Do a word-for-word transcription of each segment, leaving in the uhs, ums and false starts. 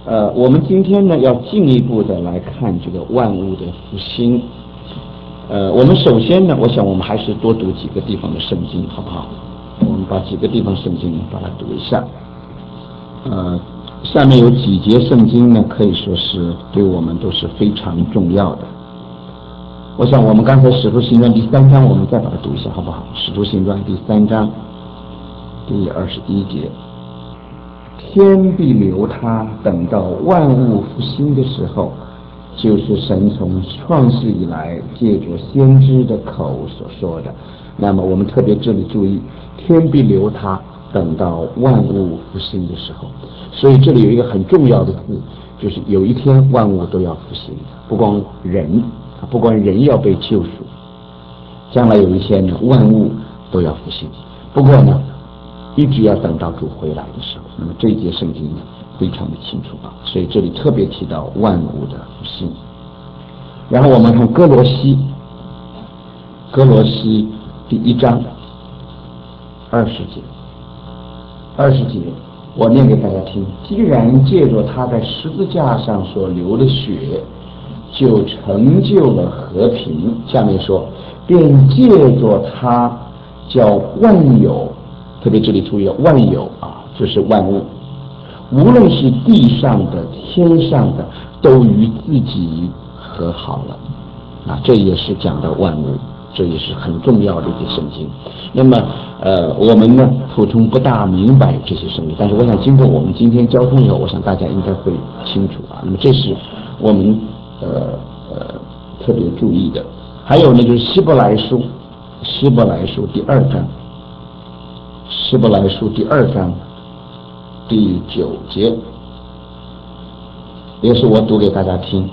呃，我们今天呢要进一步的来看这个万物的复兴。呃，我们首先呢，我想我们还是多读几个地方的圣经，好不好？我们把几个地方圣经呢把它读一下。呃，下面有几节圣经呢，可以说是对我们都是非常重要的。我想我们刚才使徒行传第三章，我们再把它读一下，好不好？使徒行传第三章第二十一节。天必留他，等到万物复兴的时候，就是神从创世以来借着先知的口所说的。那么我们特别这里注意，天必留他，等到万物复兴的时候。所以这里有一个很重要的字，就是有一天万物都要复兴，不光人，不光人要被救赎，将来有一天呢，万物都要复兴。不过呢，一直要等到主回来的时候。那么这一节圣经呢非常的清楚啊，所以这里特别提到万物的复兴。然后我们看哥罗西，哥罗西第一章二十节，二十节我念给大家听。既然借着他在十字架上所流的血，就成就了和平。下面说，便借着他叫万有，特别这里注意了万有啊，就是万物，无论是地上的天上的，都与自己和好了啊，这也是讲的万物，这也是很重要的一些圣经。那么呃，我们呢普通不大明白这些圣经，但是我想经过我们今天交通以后，我想大家应该会清楚啊。那么这是我们呃呃特别注意的。还有呢，就是希伯来书，希伯来书第二章，希伯来书第二章第九节，也是我读给大家听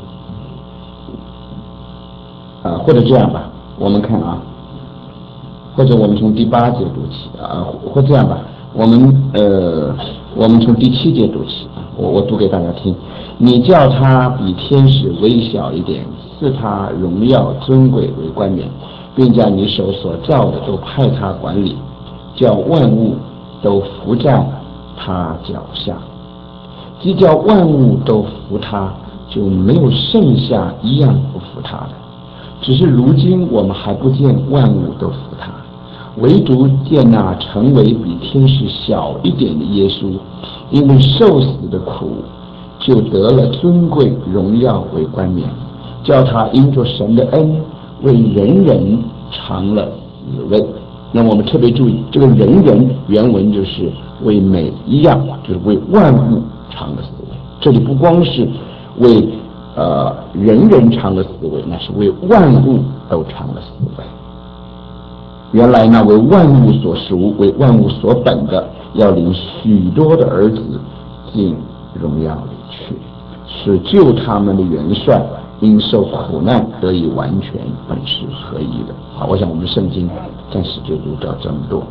啊，或者这样吧，我们看啊，或者我们从第八节读起啊，或这样吧，我们呃，我们从第七节读起啊，我我读给大家听。你叫他比天使微小一点，赐他荣耀尊贵为冠冕，并将你手所造的都派他管理，叫万物都服在他脚下。既叫万物都服他，就没有剩下一样不服他的。只是如今我们还不见万物都服他，唯独见那成为比天使小一点的耶稣，因为受死的苦，就得了尊贵荣耀为冠冕，叫他因着神的恩，为人人尝了死味。那么我们特别注意，这个人人原文就是为每一样，就是为万物尝了死味。这里不光是为呃人人尝了死味，那是为万物都尝了死味。原来那为万物所属，为万物所本的，要领许多的儿子进荣耀里去，使救他们的元帅因受苦难得以完全，本是合一的。好，我想我们圣经暂时就读到这么多。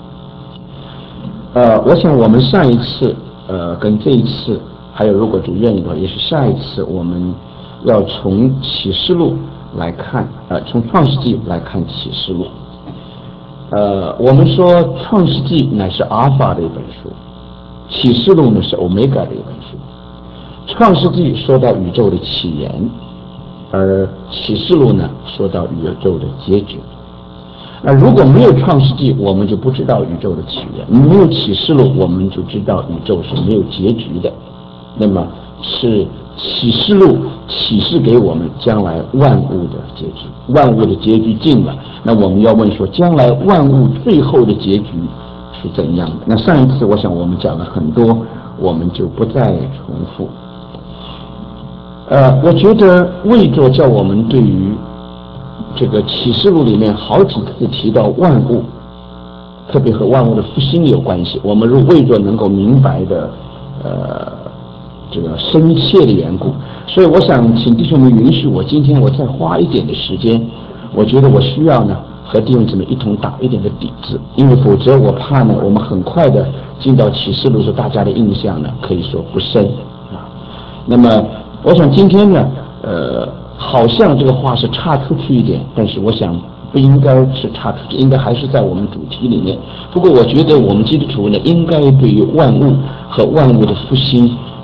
呃，我想我们上一次呃跟这一次，还有如果主愿意的话，也是下一次我们要从启示录来看，呃，从创世纪来看启示录。呃，我们说创世纪乃是阿尔法的一本书，启示录呢是欧米伽的一本书。创世纪说到宇宙的起源，而启示录呢说到宇宙的结局。那如果没有创世纪，我们就不知道宇宙的起源；没有启示录，我们就知道宇宙是没有结局的。那么是启示录启示给我们将来万物的结局，万物的结局尽了，那我们要问说，将来万物最后的结局是怎样的？那上一次我想我们讲了很多，我们就不再重复。呃，我觉得为着叫我们对于这个启示录里面好几次提到万物，特别和万物的复兴有关系，我们如为着能够明白的呃这个深切的缘故，所以我想请弟兄们允许我今天我再花一点的时间，我觉得我需要呢和弟兄姊妹一同打一点的底子，因为否则我怕呢我们很快的进到启示录时大家的印象呢可以说不深啊。那么我想今天呢呃好像这个话是岔出去一点，但是我想不应该是岔出去，应该还是在我们主题里面。不过我觉得我们基督徒呢应该对于万物和万物的复兴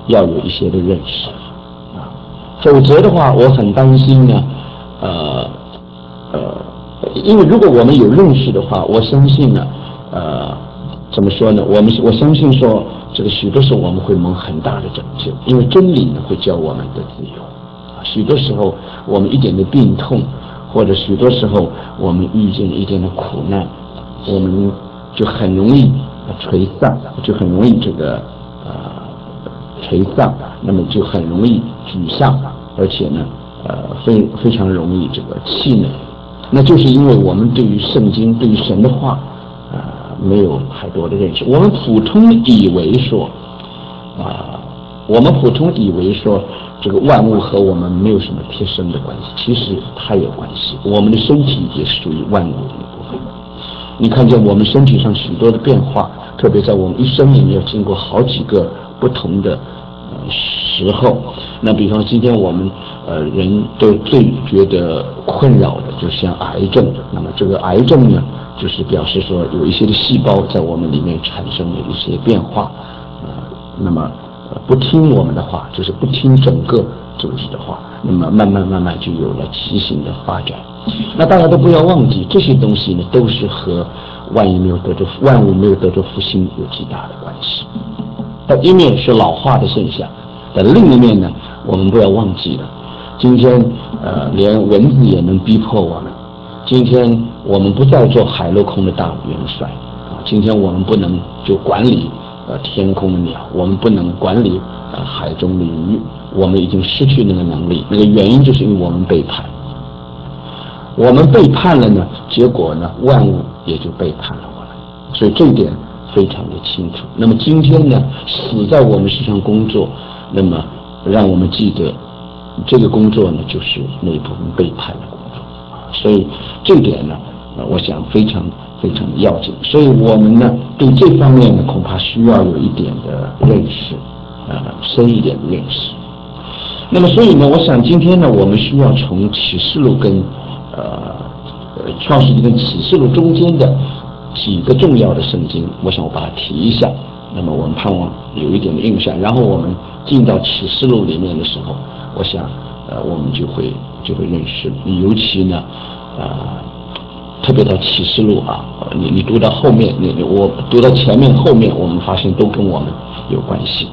要有一些的认识啊，否则的话，我很担心呢，呃呃，因为如果我们有认识的话，我相信呢，呃，怎么说呢？我们我相信说，这个许多时候我们会蒙很大的拯救，因为真理呢会教我们的自由。许多时候我们一点的病痛，或者许多时候我们遇见一点的苦难，我们就很容易垂丧，就很容易这个呃垂丧，那么就很容易沮丧，而且呢呃非非常容易这个气馁。那就是因为我们对于圣经、对于神的话，呃没有太多的认识。我们普通以为说，啊、呃，我们普通以为说。这个万物和我们没有什么贴身的关系，其实它有关系。我们的身体也属于万物的一部分。你看见我们身体上许多的变化，特别在我们一生里面要经过好几个不同的呃时候。那比方今天我们呃人都最觉得困扰的，就像癌症。那么这个癌症呢，就是表示说有一些的细胞在我们里面产生了一些变化，呃，那么。不听我们的话，就是不听整个组织的话，那么慢慢慢慢就有了畸形的发展。那大家都不要忘记，这些东西呢，都是和万一没有得着万物没有得着复兴有极大的关系。但一面是老化的现象，但另一面呢，我们不要忘记了，今天呃，连蚊子也能逼迫我们。今天我们不再做海陆空的大元帅啊，今天我们不能就管理。呃，天空的鸟，我们不能管理呃海中的鱼，我们已经失去那个能力。那个原因就是因为我们背叛，我们背叛了呢，结果呢，万物也就背叛了我们。所以这一点非常的清楚。那么今天呢，死在我们身上工作，那么让我们记得，这个工作呢，就是那部分背叛的工作。所以这一点呢，呃，我想非常。非常的要紧，所以我们呢对这方面呢恐怕需要有一点的认识，呃，深一点的认识。那么所以呢，我想今天呢，我们需要从启示录跟呃创世纪跟启示录中间的几个重要的圣经，我想我把它提一下。那么我们盼望有一点的印象，然后我们进到启示录里面的时候，我想呃我们就会就会认识，尤其呢呃。特别到启示录啊，你你读到后面，你我读到前面后面，我们发现都跟我们有关系。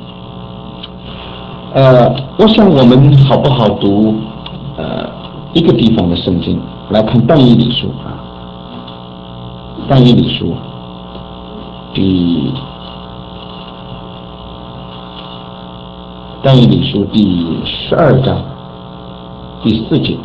呃，我想我们好不好读呃一个地方的圣经来看但以理书啊，但以理书第但以理书第十二章第四节。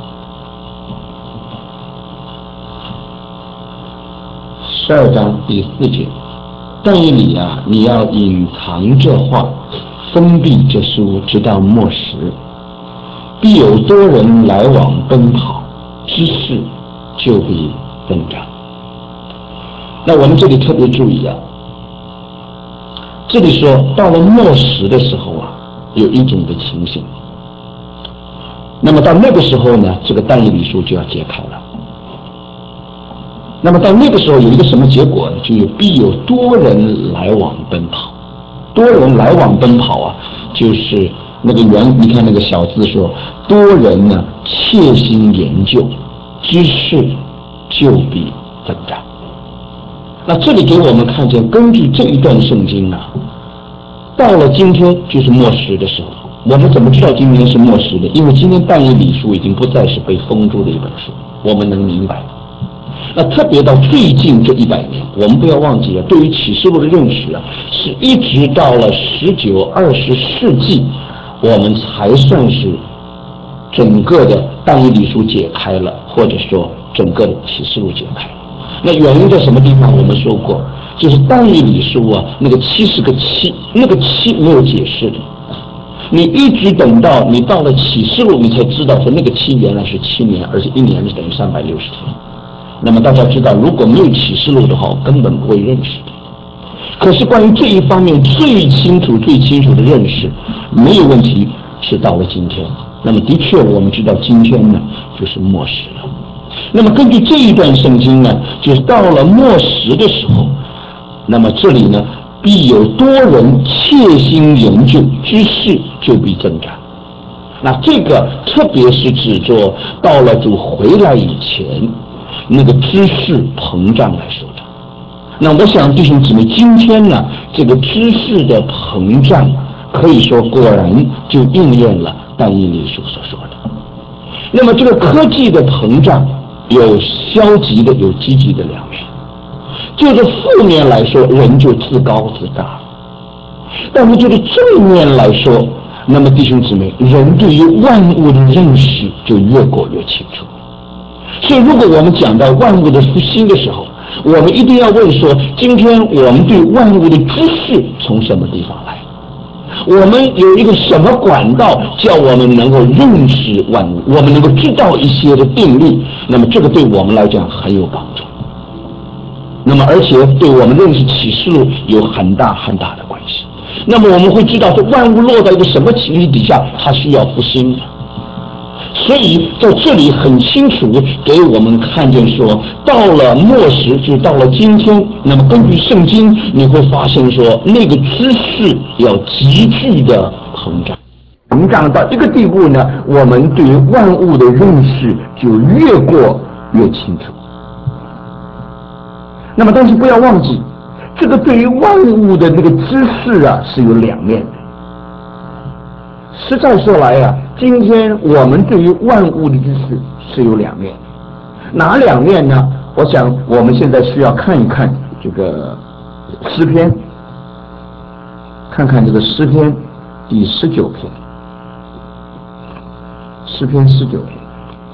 十二章第四节，但以理啊，你要隐藏这话，封闭这书，直到末时，必有多人来往奔跑，知识就必增长。那我们这里特别注意啊，这里说到了末时的时候啊，有一种的情形。那么到那个时候呢，这个但以理书就要揭开了。那么到那个时候有一个什么结果呢？就有必有多人来往奔跑，多人来往奔跑啊，就是那个原你看那个小字说，多人呢切心研究，知识就必增长。那这里给我们看见，根据这一段圣经啊，到了今天就是末时的时候。我们怎么知道今天是末时的？因为今天但以理书已经不再是被封住的一本书，我们能明白。那特别到最近这一百年，我们不要忘记了，对于启示录的认识啊，是一直到了十九、二十世纪，我们才算是整个的但以理书解开了，或者说整个的启示录解开了。那原因在什么地方？我们说过，就是但以理书啊，那个七是个七，那个七没有解释的。你一直等到你到了启示录，你才知道说那个七原来是七年，而且一年是等于三百六十天。那么大家知道，如果没有启示录的话，我根本不会认识的。可是关于这一方面最清楚、最清楚的认识，没有问题，是到了今天。那么的确，我们知道今天呢，就是末时了。那么根据这一段圣经呢，就是到了末时的时候，那么这里呢， 必有多人切心研究，知识就必增长。那这个特别是指着到了主回来以前，那个知识膨胀来说的。那我想弟兄姊妹，今天呢，这个知识的膨胀，可以说果然就应验了但以理书所说的。那么这个科技的膨胀有消极的，有积极的两面。就是负面来说，人就自高自大；但是就是正面来说，那么弟兄姊妹，人对于万物的认识就越过越清楚。所以如果我们讲到万物的复兴的时候，我们一定要问说，今天我们对万物的知识从什么地方来？我们有一个什么管道叫我们能够认识万物，我们能够知道一些的定律，那么这个对我们来讲很有帮助，那么而且对我们认识启示录有很大很大的关系。那么我们会知道这万物落在一个什么情形底下，它需要复兴的。所以在这里很清楚给我们看见说，到了末时，就到了今天，那么根据圣经你会发现说，那个知识要急剧的膨胀，膨胀到一个地步呢，我们对于万物的认识就越过越清楚。那么但是不要忘记，这个对于万物的那个知识啊是有两面的。实在说来啊，今天我们对于万物的知识是有两面，哪两面呢？我想我们现在需要看一看这个诗篇，看看这个诗篇第十九篇，诗篇十九篇。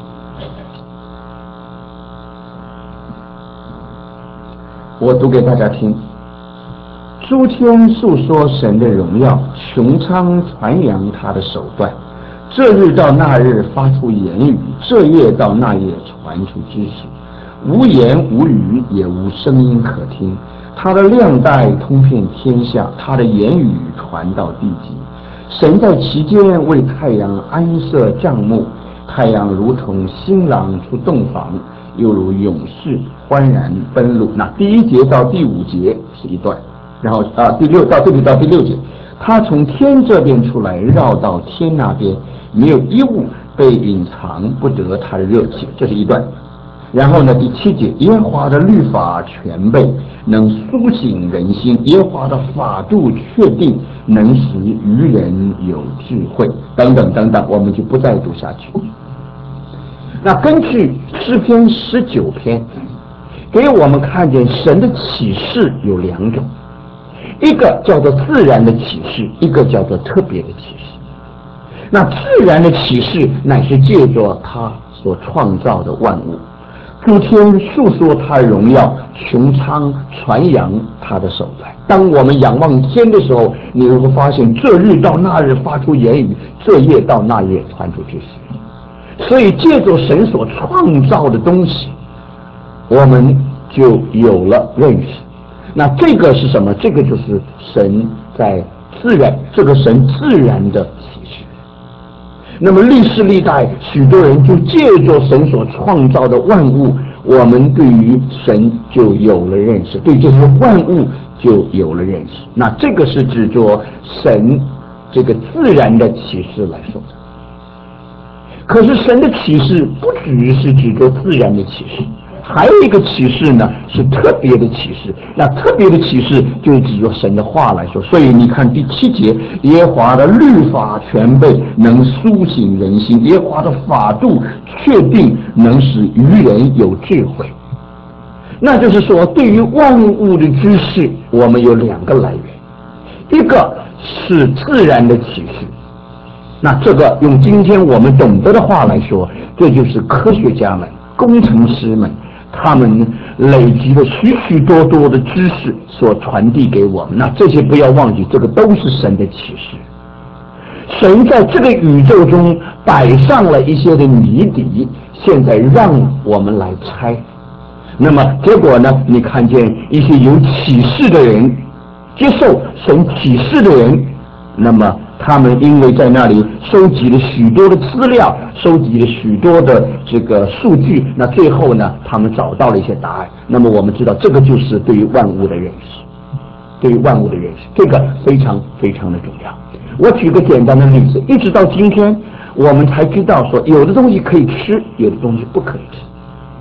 我读给大家听。诸天述说神的荣耀，穹苍传扬他的手段。这日到那日发出言语，这夜到那夜传出知识。无言无语，也无声音可听。他的亮带通遍天下，他的言语传到地极。神在其间为太阳安设帐幕，太阳如同新郎出洞房，又如勇士欢然奔路。那第一节到第五节是一段，然后啊，第六到这里到第六节，他从天这边出来，绕到天那边，没有一物被隐藏不得他的热情，这是一段。然后呢，第七节，耶和华的律法全备，能苏醒人心；耶和华的法度确定，能使愚人有智慧。等等等等，我们就不再读下去。那根据诗篇十九篇，给我们看见神的启示有两种。一个叫做自然的启示，一个叫做特别的启示。那自然的启示乃是借着他所创造的万物，诸天述说他荣耀，穹苍传扬他的手段。当我们仰望天的时候，你会发现这日到那日发出言语，这夜到那夜传出知识。所以借着神所创造的东西，我们就有了认识。那这个是什么？这个就是神在自然，这个神自然的启示。那么历世历代许多人就借着神所创造的万物，我们对于神就有了认识，对这些万物就有了认识。那这个是指着神这个自然的启示来说的。可是神的启示不只是指着自然的启示，还有一个启示呢，是特别的启示。那特别的启示就是指着神的话来说。所以你看第七节，耶和华的律法全备，能苏醒人心；耶和华的法度确定，能使愚人有智慧。那就是说，对于万物的知识，我们有两个来源，一个是自然的启示。那这个用今天我们懂得的话来说，这就是科学家们、工程师们他们累积了许许多多的知识所传递给我们。那这些不要忘记，这个都是神的启示。神在这个宇宙中摆上了一些的谜底，现在让我们来猜。那么结果呢，你看见一些有启示的人，接受神启示的人，那么他们因为在那里收集了许多的资料，收集了许多的这个数据，那最后呢，他们找到了一些答案。那么我们知道，这个就是对于万物的认识。 对于万物的认识，这个非常非常的重要。我举个简单的例子，一直到今天，我们才知道说，有的东西可以吃，有的东西不可以吃。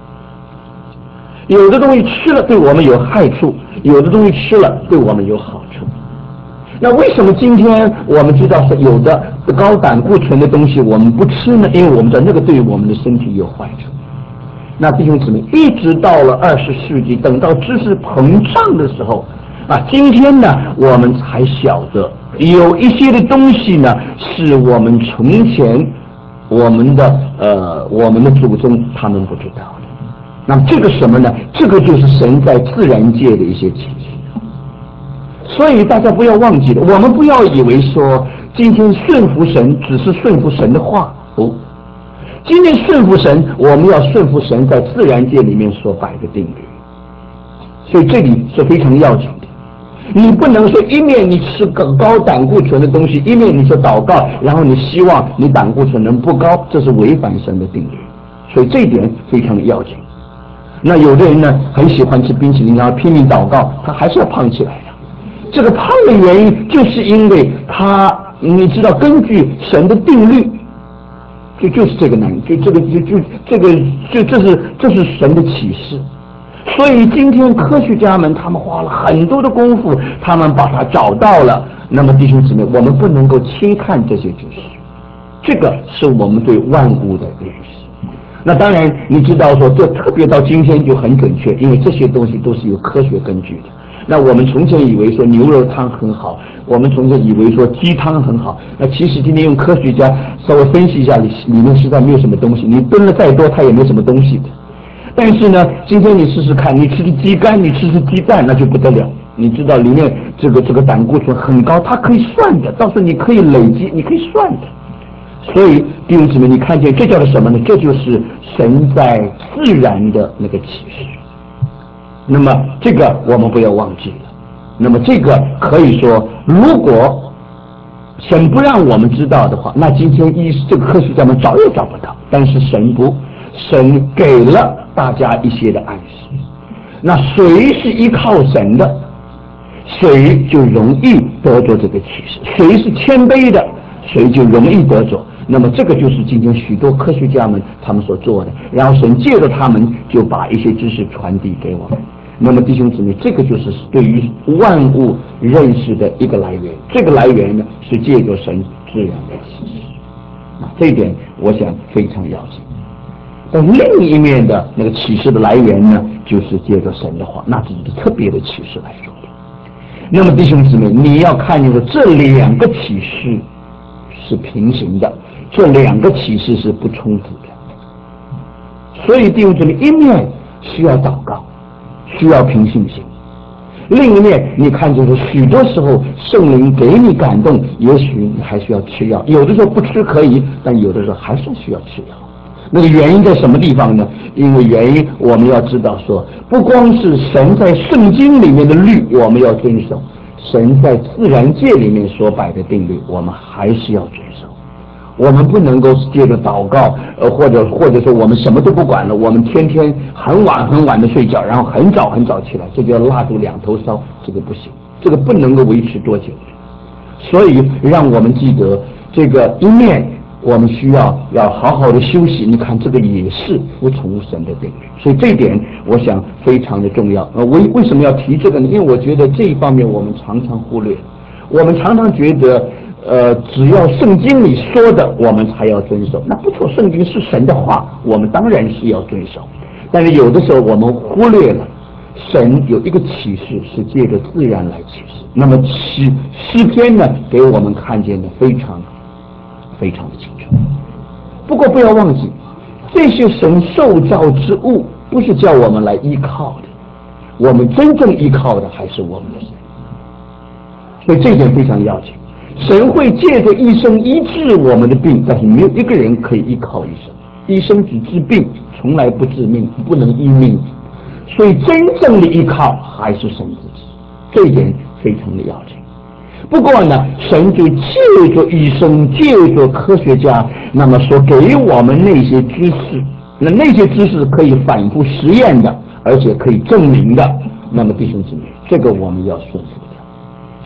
有的东西吃了对我们有害处，有的东西吃了对我们有好处。那为什么今天我们知道是有的高胆固醇的东西我们不吃呢？因为我们知道那个对于我们的身体有坏处。那弟兄姊妹，一直到了二十世纪，等到知识膨胀的时候啊，今天呢，我们才晓得有一些的东西呢，是我们从前我们的呃我们的祖宗他们不知道的。那么这个什么呢？这个就是神在自然界的一些启示。所以大家不要忘记了，我们不要以为说今天顺服神只是顺服神的话，不，今天顺服神，我们要顺服神在自然界里面所摆的定律。所以这里是非常要紧的。你不能说一面你吃高高胆固醇的东西，一面你说祷告，然后你希望你胆固醇能不高，这是违反神的定律。所以这一点非常的要紧。那有的人呢，很喜欢吃冰淇淋，然后拼命祷告，他还是要胖起来的。这个胖的原因，就是因为他，你知道，根据神的定律，就就是这个难，就这个就就这个就这是这是神的启示。所以今天科学家们他们花了很多的功夫，他们把它找到了。那么弟兄姊妹，我们不能够轻看这些知识，这个是我们对万物的认识。那当然，你知道说，这特别到今天就很准确，因为这些东西都是有科学根据的。那我们从前以为说牛肉汤很好，我们从前以为说鸡汤很好，那其实今天用科学家稍微分析一下，里里面实在没有什么东西，你炖了再多，它也没什么东西的。但是呢，今天你试试看，你吃吃鸡肝，你吃吃鸡蛋，那就不得了。你知道里面这个这个胆固醇很高，它可以算的，到时候你可以累积，你可以算的。所以弟兄姊妹，你看见这叫做什么呢？这就是神在自然的那个启示。那么这个我们不要忘记了。那么这个可以说，如果神不让我们知道的话，那今天医这个科学家们找也找不到。但是神不，神给了大家一些的暗示。那谁是依靠神的，谁就容易得着这个启示；谁是谦卑的，谁就容易得着。那么这个就是今天许多科学家们他们所做的，然后神借着他们就把一些知识传递给我们。那么弟兄姊妹，这个就是对于万物认识的一个来源。这个来源呢，是借着神自然的启示。啊，这一点我想非常要紧。但另一面的那个启示的来源呢，就是借着神的话，那是一个特别的启示来说的。那么弟兄姊妹，你要看见的这两个启示是平行的，这两个启示是不冲突的。所以弟兄姊妹，一面需要祷告，需要凭信心；另一面，你看见说许多时候圣灵给你感动，也许你还需要吃药。有的时候不吃可以，但有的时候还是需要吃药。那个原因在什么地方呢？因为原因我们要知道说，不光是神在圣经里面的律我们要遵守，神在自然界里面所摆的定律我们还是要遵守。我们不能够借着祷告，呃，或者或者说我们什么都不管了，我们天天很晚很晚的睡觉，然后很早很早起来，这叫蜡烛两头烧，这个不行，这个不能够维持多久。所以让我们记得，这个一面我们需要要好好的休息。你看，这个也是服从神的定律，所以这一点我想非常的重要。呃，为为什么要提这个呢？因为我觉得这一方面我们常常忽略，我们常常觉得。呃，只要圣经里说的，我们才要遵守。那不错，圣经是神的话，我们当然是要遵守。但是有的时候我们忽略了，神有一个启示是借着自然来启示。那么诗诗篇呢，给我们看见的非常非常的清楚。不过不要忘记，这些神受造之物不是叫我们来依靠的，我们真正依靠的还是我们的神。所以这一点非常要紧。神会借着医生医治我们的病，但是没有一个人可以依靠医生。医生只治病，从来不治命，不能医命。所以真正的依靠还是神自己，这一点非常的要紧。不过呢，神就借着医生，借着科学家，那么说给我们那些知识，那那些知识可以反复实验的，而且可以证明的。那么弟兄姊妹，这个我们要顺服的。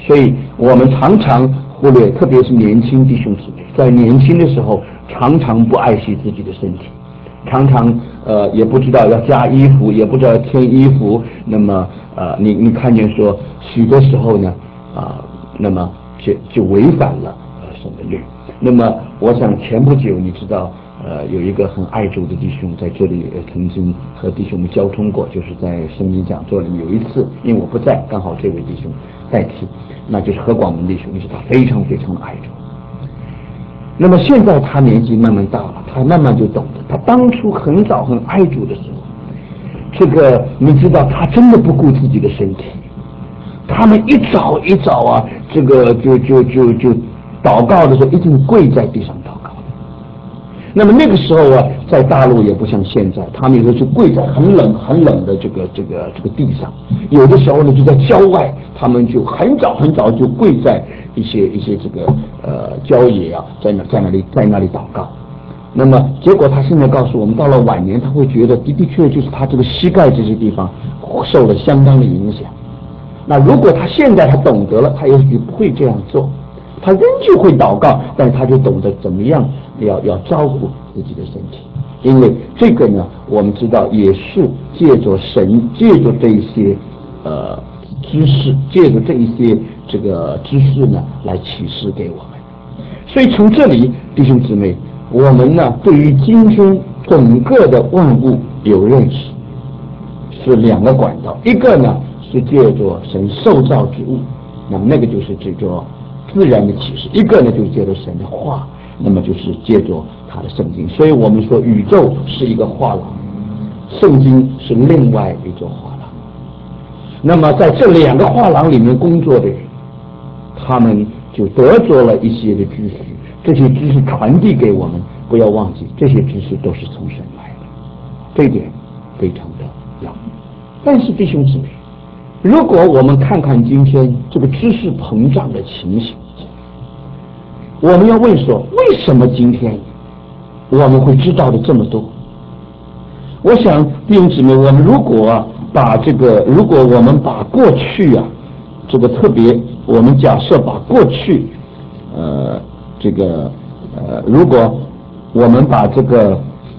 所以我们常常忽略，特别是年轻弟兄姊妹，在年轻的时候常常不爱惜自己的身体，常常呃也不知道要加衣服，也不知道要添衣服。那么呃你你看见说许多时候呢啊、呃，那么就就违反了呃神的律。那么我想前不久你知道呃有一个很爱主的弟兄在这里、呃、曾经和弟兄们交通过，就是在圣经讲座里面有一次，因为我不在，刚好这位弟兄代替，那就是何广文弟兄，是他非常非常的爱主。那么现在他年纪慢慢大了，他慢慢就懂得，他当初很早很爱主的时候，这个你知道他真的不顾自己的身体，他们一早一早啊，这个就就就就祷告的时候一定跪在地上祷告。那么那个时候啊，在大陆也不像现在，他们有时候就跪在很冷很冷的这个这个这个地上，有的时候呢就在郊外，他们就很早很早就跪在一些一些这个呃郊野啊，在那在那里在那里祷告。那么结果他现在告诉我们，到了晚年他会觉得的的确就是他这个膝盖这些地方受了相当的影响。那如果他现在他懂得了，他也许不会这样做，他仍旧会祷告，但是他就懂得怎么样要要照顾自己的身体，因为这个呢，我们知道也是借着神，借着这一些呃知识，借着这一些这个知识呢，来启示给我们。所以从这里，弟兄姊妹，我们呢对于今天整个的万物有认识，是两个管道，一个呢是借着神受造之物，那么那个就是这个自然的启示；一个呢就是借着神的话，那么就是借着他的圣经。所以我们说宇宙是一个画廊，圣经是另外一座画廊。那么在这两个画廊里面工作的人，他们就得着了一些的知识，这些知识传递给我们，不要忘记这些知识都是从神来的，这一点非常的要。但是弟兄姊妹，如果我们看看今天这个知识膨胀的情形，我们要问说，为什么今天我们会知道的这么多？我想弟兄姊妹，我们如果把这个，如果我们把过去啊，这个特别，我们假设把过去，呃，这个呃，如果我们把这个，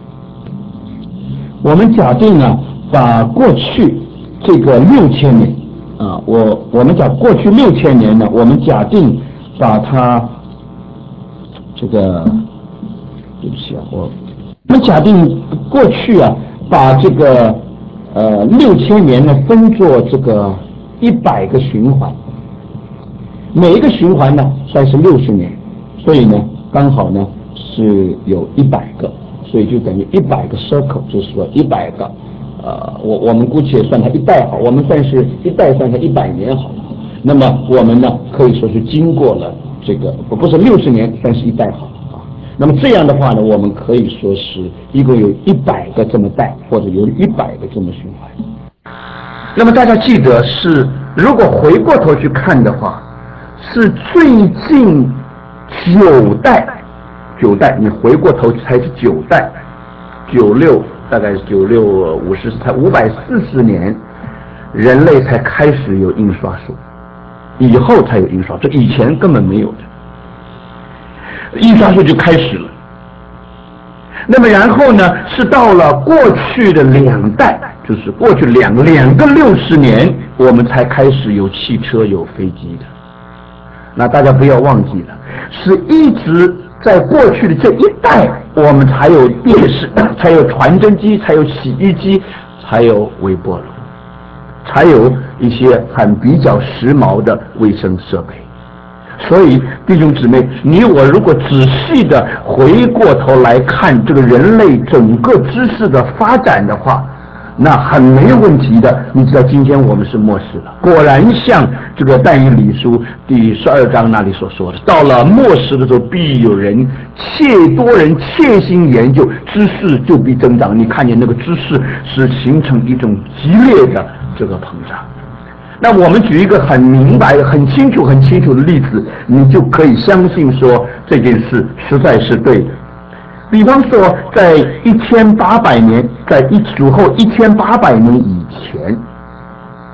我们假定呢，把过去这个六千年啊，我我们讲过去六千年呢，我们假定把它这个，对不起啊，我我们假定过去啊，把这个呃六千年呢分作这个一百个循环，每一个循环呢算是六十年，所以呢刚好呢是有一百个，所以就等于一百个 circle， 就是说一百个，呃，我我们姑且算它一代好，我们算是一代算它一百年好了。那么我们呢可以说是经过了这个不不是六十年，算是一代好了啊。那么这样的话呢，我们可以说是一共有一百个这么代，或者有一百个这么循环。那么大家记得是，如果回过头去看的话，是最近九代，九代你回过头才是九代，九六大概九六五十才五百四十年，人类才开始有印刷术，以后才有印刷，这以前根本没有的，印刷术就开始了。那么然后呢，是到了过去的两代，就是过去两两个六十年，我们才开始有汽车有飞机的。那大家不要忘记了，是一直在过去的这一代，我们才有电视，才有传真机，才有洗衣机，才有微波炉，才有一些很比较时髦的卫生设备。所以弟兄姊妹，你我如果仔细的回过头来看这个人类整个知识的发展的话，那很没有问题的。你知道今天我们是末世了，果然像这个但以理书第十二章那里所说的，到了末世的时候，必有人切多人切心研究，知识就必增长。你看见那个知识是形成一种激烈的这个膨胀。那我们举一个很明白、很清楚、很清楚的例子，你就可以相信说这件事实在是对的。比方说，在一千八百年，在一主后一千八百年以前，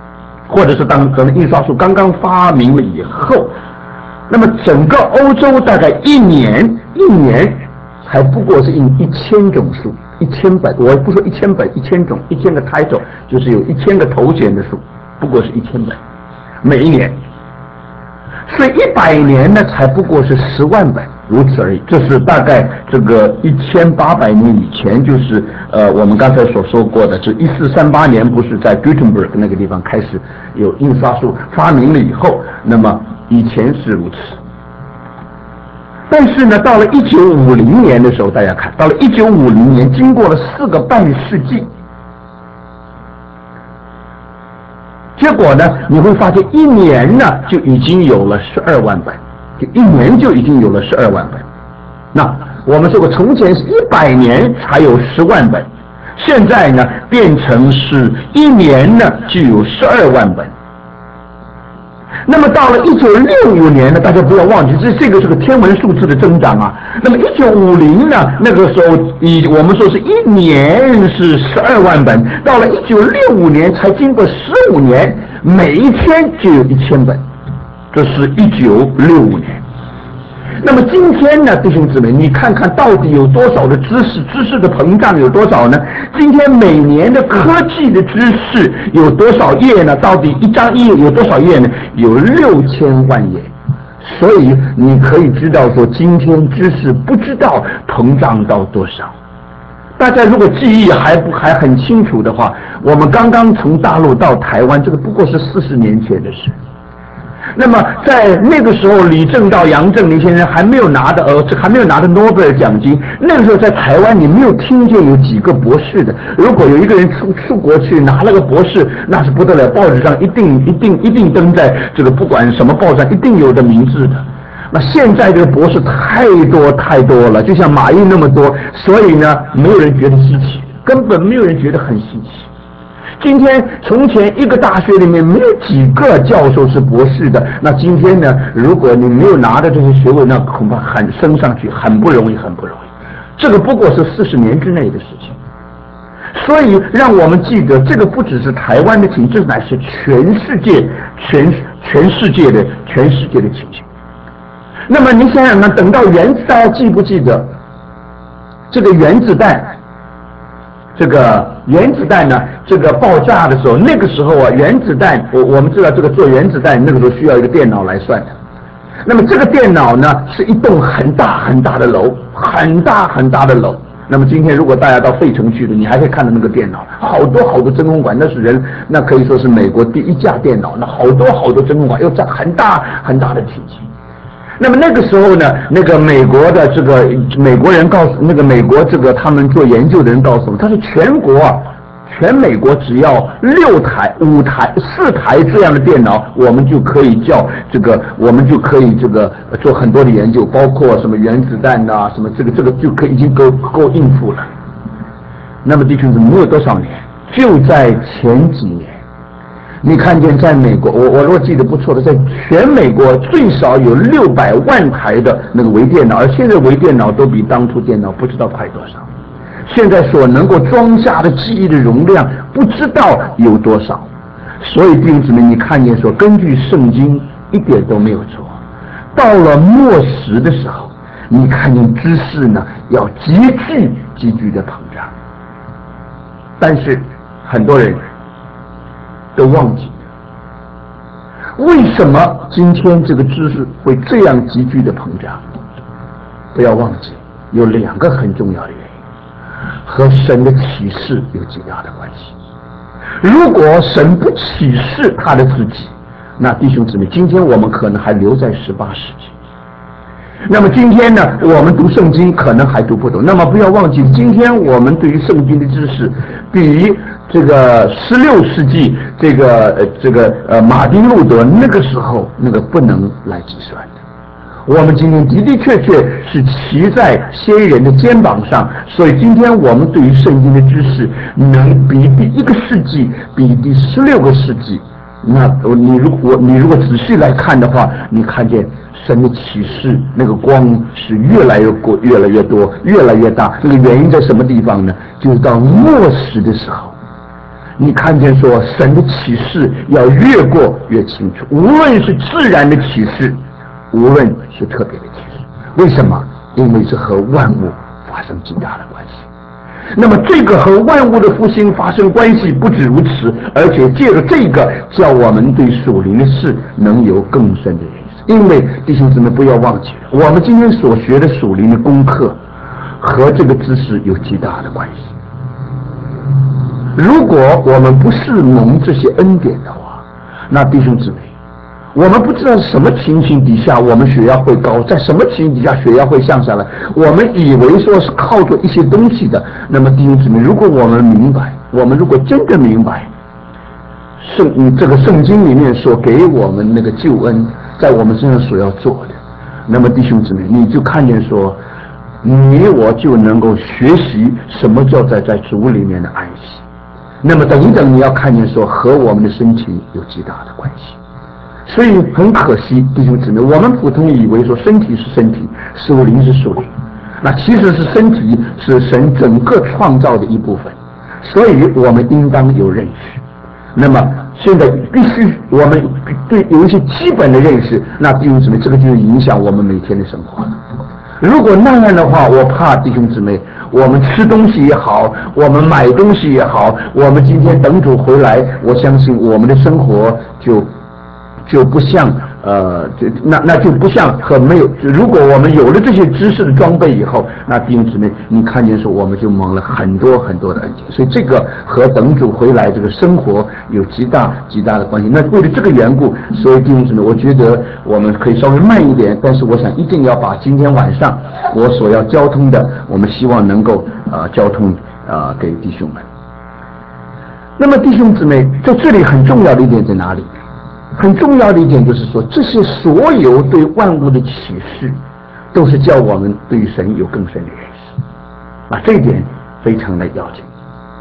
或者是当可能印刷术刚刚发明了以后，那么整个欧洲大概一年一年还不过是印一千种书，一千本，我不说一千本，一千种，一千个 title， 就是有一千个头衔的书，不过是一千本，每一年。所以一百年呢，才不过是十万本，如此而已。这是大概这个一千八百年以前，就是呃我们刚才所说过的，这一四三八年不是在 Gutenberg 那个地方开始有印刷术发明了以后，那么以前是如此。但是呢，到了一九五零年的时候，大家看到了一九五零年，经过了四个半世纪。结果呢，你会发现一年呢就已经有了十二万本，就一年就已经有了十二万本。那我们说过，从前是一百年才有十万本，现在呢变成是一年呢就有十二万本。那么到了一九六五年呢，大家不要忘记，这这个是个天文数字的增长啊。那么一九五零呢，那个时候以我们说是一年是十二万本，到了一九六五年才经过十五年，每一天就有一千本，这是一九六五年。那么今天呢，弟兄姊妹，你看看到底有多少的知识，知识的膨胀有多少呢？今天每年的科技的知识有多少页呢？到底一张页有多少页呢？有六千万页。所以你可以知道说，今天知识不知道膨胀到多少。大家如果记忆还不还很清楚的话，我们刚刚从大陆到台湾，这个不过是四十年前的事。那么在那个时候，李政道、杨振宁先生还没有拿的呃，这还没有拿的诺贝尔奖金。那个时候在台湾，你没有听见有几个博士的。如果有一个人出出国去拿了个博士，那是不得了，报纸上一定一定一定登在这个不管什么报上，一定有的名字的。那现在这个博士太多太多了，就像马云那么多，所以呢，没有人觉得稀奇，根本没有人觉得很稀奇。今天从前一个大学里面没有几个教授是博士的，那今天呢，如果你没有拿的这些学位，那恐怕很升上去很不容易，很不容易。这个不过是四十年之内的事情。所以让我们记得，这个不只是台湾的情形，这乃是全世界、全全世界的全世界的情形。那么你想想看，等到原子，大家记不记得这个原子弹？这个原子弹呢，这个爆炸的时候，那个时候啊，原子弹，我我们知道这个做原子弹那个时候需要一个电脑来算的。那么这个电脑呢，是一栋很大很大的楼，很大很大的楼。那么今天如果大家到费城去的，你还可以看到那个电脑，好多好多真空管，那是人，那可以说是美国第一架电脑，那好多好多真空管，又占很大很大的体积。那么那个时候呢，那个美国的这个美国人告诉那个美国这个他们做研究的人告诉我们，他说全国啊，全美国只要六台、五台、四台这样的电脑，我们就可以叫这个，我们就可以这个做很多的研究，包括什么原子弹呐、啊，什么这个这个就可以已经够够应付了。那么弟兄姊妹，没有多少年，就在前几年。你看见在美国，我我如果记得不错的，在全美国最少有六百万台的那个微电脑，而现在微电脑都比当初电脑不知道快多少。现在所能够装下的记忆的容量不知道有多少。所以弟兄姊妹，你看见说，根据圣经一点都没有错。到了末时的时候，你看见知识呢要急剧急剧的膨胀，但是很多人都忘记了，为什么今天这个知识会这样急剧的膨胀？不要忘记，有两个很重要的原因，和神的启示有极大的关系。如果神不启示他的自己，那弟兄姊妹，今天我们可能还留在十八世纪。那么今天呢，我们读圣经可能还读不懂。那么不要忘记，今天我们对于圣经的知识比这个十六世纪这个呃这个呃马丁路德那个时候那个不能来计算的。我们今天的的确确是骑在先人的肩膀上，所以今天我们对于圣经的知识能比第一个世纪，比第十六个世纪。那你如果你如果仔细来看的话，你看见神的启示那个光是越来越过越来越多越来越大。这个原因在什么地方呢？就是到末时的时候， 你看见说神的启示要越过越清楚，无论是自然的启示，无论是特别的启示。为什么？因为是和万物发生极大的关系。那么这个和万物的复兴发生关系不止如此，而且借着这个叫我们对属灵的事能有更深的认识。因为弟兄姊妹不要忘记了，我们今天所学的属灵的功课和这个知识有极大的关系。如果我们不是蒙这些恩典的话，那弟兄姊妹，我们不知道什么情形底下我们血压会高，在什么情形底下血压会降下来，我们以为说是靠着一些东西的。那么弟兄姊妹，如果我们明白，我们如果真的明白圣这个圣经里面所给我们那个救恩在我们身上所要做的，那么弟兄姊妹，你就看见说你我就能够学习什么叫在在主里面的安息。那么等一等，你要看见说和我们的身体有极大的关系。所以很可惜，弟兄姊妹，我们普通以为说身体是身体，属灵是属灵，那其实是身体是神整个创造的一部分，所以我们应当有认识。那么现在必须我们对有一些基本的认识，那弟兄姊妹，这个就影响我们每天的生活了。如果那样的话，我怕弟兄姊妹，我们吃东西也好，我们买东西也好，我们今天等主回来，我相信我们的生活就就不像呃，就那那就不像和没有。如果我们有了这些知识的装备以后，那弟兄姊妹，你看见说我们就蒙了很多很多的恩典。所以这个和等主回来这个生活有极大极大的关系。那为了这个缘故，所以弟兄姊妹，我觉得我们可以稍微慢一点，但是我想一定要把今天晚上我所要交通的，我们希望能够呃交通呃给弟兄们。那么弟兄姊妹，在这里很重要的一点在哪里？很重要的一点就是说，这些所有对万物的启示，都是叫我们对神有更深的认识啊，这一点非常的要紧。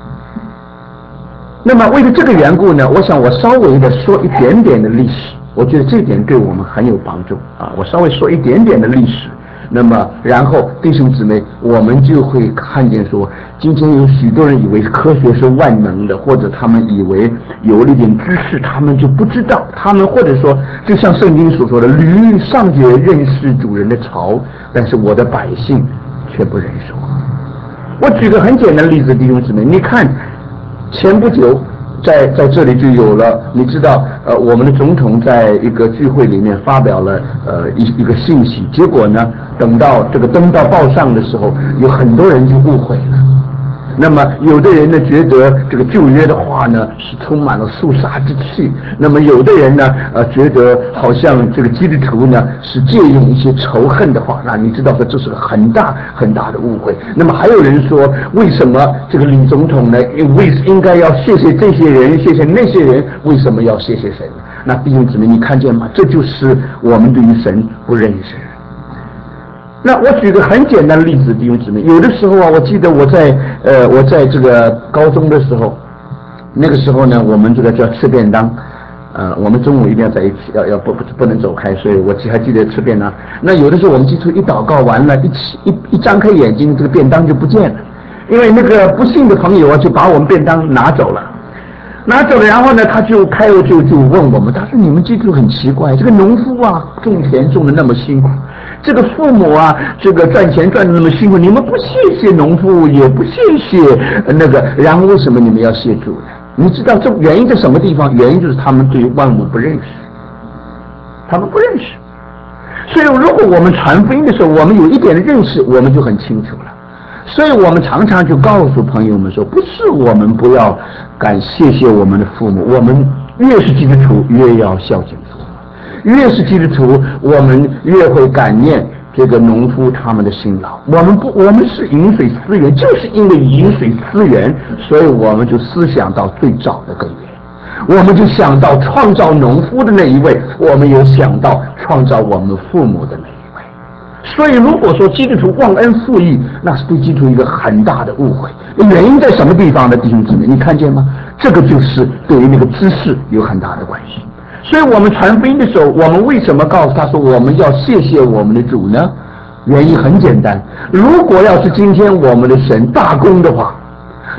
那么为了这个缘故呢，我想我稍微的说一点点的历史，我觉得这一点对我们很有帮助啊。我稍微说一点点的历史，那么然后弟兄姊妹，我们就会看见说，今天有许多人以为科学是万能的，或者他们以为有了一点知识，他们就不知道，他们或者说就像圣经所说的，驴尚且认识主人的槽，但是我的百姓却不认识我。我举个很简单的例子，弟兄姊妹，你看前不久在在这里就有了，你知道，呃，我们的总统在一个聚会里面发表了呃一一个信息，结果呢，等到这个登到报上的时候，有很多人就误会了。那么有的人呢觉得这个旧约的话呢是充满了肃杀之气，那么有的人呢呃觉得好像这个基督徒呢是借用一些仇恨的话，那你知道说这是个很大很大的误会。那么还有人说，为什么这个李总统呢为应该要谢谢这些人，谢谢那些人，为什么要谢谢神？那弟兄姊妹，你看见吗？这就是我们对于神不认识。那我举个很简单的例子，弟兄姊妹，有的时候啊，我记得我在呃我在这个高中的时候，那个时候呢，我们这个叫吃便当，呃，我们中午一定要在一起，要要不不不能走开，所以我还记得吃便当。那有的时候我们基督一祷告完了，一起一一张开眼睛，这个便当就不见了，因为那个不幸的朋友啊，就把我们便当拿走了。拿走了，然后呢，他就开就就问我们，他说：“你们基督徒很奇怪，这个农夫啊，种田种的那么辛苦，这个父母啊，这个赚钱赚的那么辛苦，你们不谢谢农夫，也不谢谢那个，然后为什么你们要谢主呢？你知道这原因在什么地方？原因就是他们对万物不认识，他们不认识。所以，如果我们传福音的时候，我们有一点的认识，我们就很清楚了。所以我们常常就告诉朋友们说，不是我们不要感谢谢我们的父母，我们越是基督徒越要孝敬父母，越是基督徒我们越会感念这个农夫他们的辛劳。我们不，我们是饮水思源，就是因为饮水思源，所以我们就思想到最早的根源，我们就想到创造农夫的那一位，我们有想到创造我们父母的那一位。所以如果说基督徒忘恩负义，那是对基督徒一个很大的误会。原因在什么地方呢？弟兄姊妹，你看见吗？这个就是对于那个知识有很大的关系。所以我们传福音的时候，我们为什么告诉他说我们要谢谢我们的主呢？原因很简单，如果要是今天我们的神大功的话，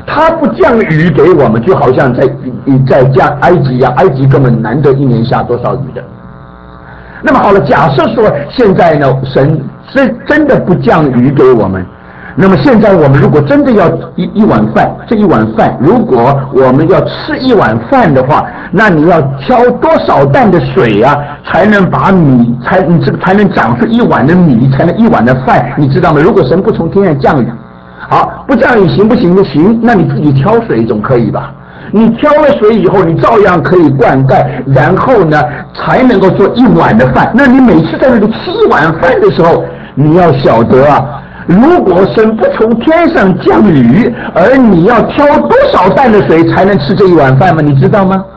他不降雨给我们，就好像在在降埃及一样，埃及根本难得一年下多少雨的。那么好了，假设说现在呢，神真真的不降雨给我们，那么现在我们如果真的要一一碗饭，这一碗饭，如果我们要吃一碗饭的话，那你要挑多少担的水啊，才能把米才你这个才能长出一碗的米，才能一碗的饭，你知道吗？如果神不从天上降雨，好，不降雨行不行的？行，那你自己挑水总可以吧？你挑了水以后，你照样可以灌溉，然后呢，才能够做一碗的饭。那你每次在那里吃一碗饭的时候，你要晓得啊，如果神不从天上降雨，而你要挑多少担的水才能吃这一碗饭吗？你知道吗？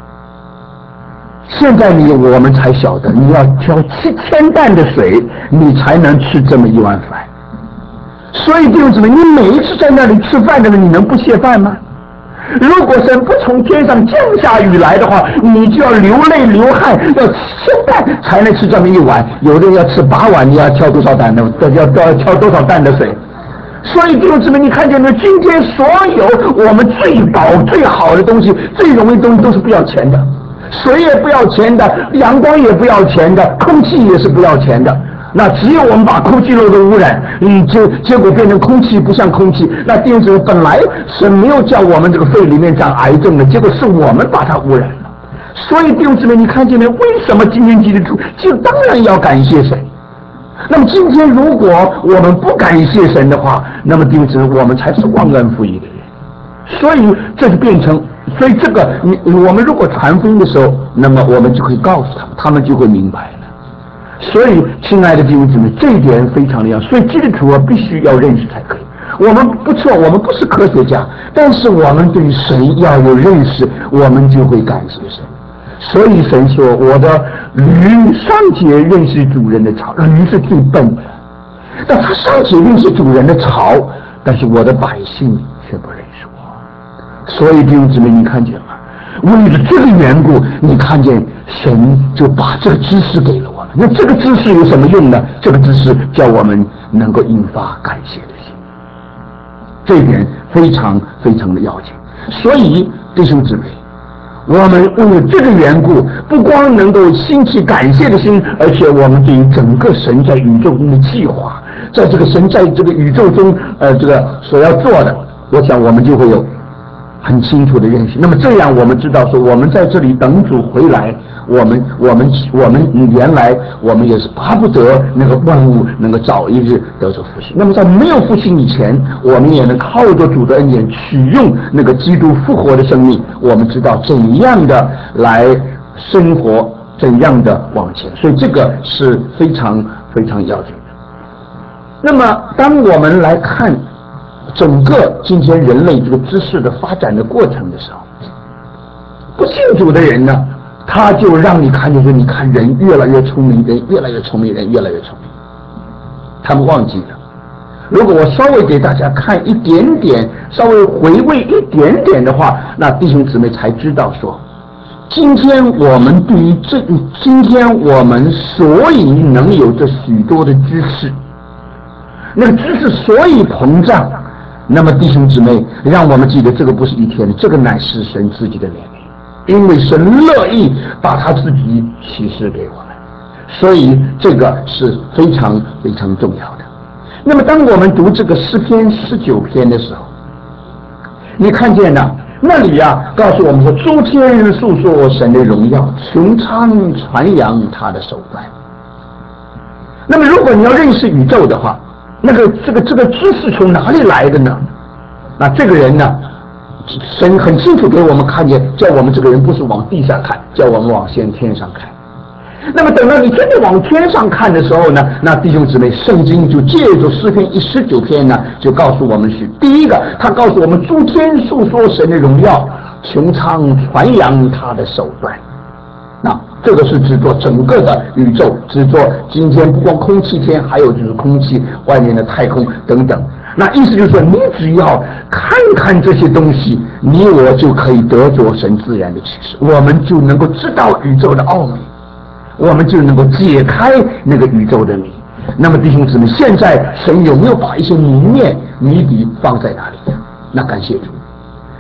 现在你我们才晓得，你要挑七千担的水，你才能吃这么一碗饭。所以弟兄姊妹，你每一次在那里吃饭的人，你能不谢饭吗？如果神不从天上降下雨来的话，你就要流泪流汗，要吃担才能吃这么一碗。有的人要吃八碗，你要挑多少担的？要要挑多少担的水？所以弟兄姊妹，你看见没有？今天所有我们最宝最好的东西，最容易的东西都是不要钱的，水也不要钱的，阳光也不要钱的，空气也是不要钱的。那只有我们把空气漏的污染，嗯，结结果变成空气不像空气。那弟兄姊妹，本来是没有叫我们这个肺里面长癌症的，结果是我们把它污染了。所以弟兄姊妹，你看见没？为什么今天基督徒就当然要感谢神？那么今天如果我们不感谢神的话，那么弟兄姊妹，我们才是忘恩负义的人。所以这就变成，所以这个你我们如果传福音的时候，那么我们就可以告诉他们，他们就会明白了。所以，亲爱的弟兄姊妹，这一点非常的要，所以基督徒啊，必须要认识才可以。我们不错，我们不是科学家，但是我们对神要有认识，我们就会感谢神。所以神说：“我的驴尚且认识主人的槽，驴是最笨的，但他尚且认识主人的槽，但是我的百姓却不认识我。”所以弟兄姊妹，你看见吗？为了这个缘故，你看见神就把这个知识给了我们。那这个知识有什么用呢？这个知识叫我们能够引发感谢的心，这一点非常非常的要紧。所以弟兄姊妹，我们为了这个缘故，不光能够兴起感谢的心，而且我们对于整个神在宇宙中的计划，在这个神在这个宇宙中呃这个所要做的，我想我们就会有很清楚的认识。那么这样我们知道说，我们在这里等主回来，我们我们我们原来我们也是巴不得那个万物能够早一日得着复兴。那么在没有复兴以前，我们也能靠着主的恩典取用那个基督复活的生命，我们知道怎样的来生活，怎样的往前。所以这个是非常非常要紧的。那么当我们来看整个今天人类这个知识的发展的过程的时候，不信主的人呢，他就让你看见说，你看人越来越聪明，人越来越聪明，人越来越聪明。他们忘记了，如果我稍微给大家看一点点，稍微回味一点点的话，那弟兄姊妹才知道说，今天我们对于这，今天我们所以能有这许多的知识，那个知识所以膨胀，那么弟兄姊妹，让我们记得这个不是一天的，这个乃是神自己的怜悯，因为神乐意把他自己启示给我们，所以这个是非常非常重要的。那么当我们读这个诗篇十九篇的时候，你看见呢，那里啊告诉我们说，诸天述说神的荣耀，穹苍传扬他的手段。那么如果你要认识宇宙的话，那个这个这个知识从哪里来的呢？那这个人呢，神很清楚给我们看见，叫我们这个人不是往地上看，叫我们往先天上看。那么等到你真的往天上看的时候呢，那弟兄姊妹，圣经就借着诗篇一十九篇呢，就告诉我们是第一个，他告诉我们诸天述说神的荣耀，穹苍传扬他的手段。那这个是指作整个的宇宙，指作今天不光空气天，还有就是空气外面的太空等等。那意思就是说，你只要看看这些东西，你我就可以得着神自然的启示，我们就能够知道宇宙的奥秘，我们就能够解开那个宇宙的谜。那么弟兄姊妹，现在神有没有把一些谜面谜底放在哪里？那感谢主。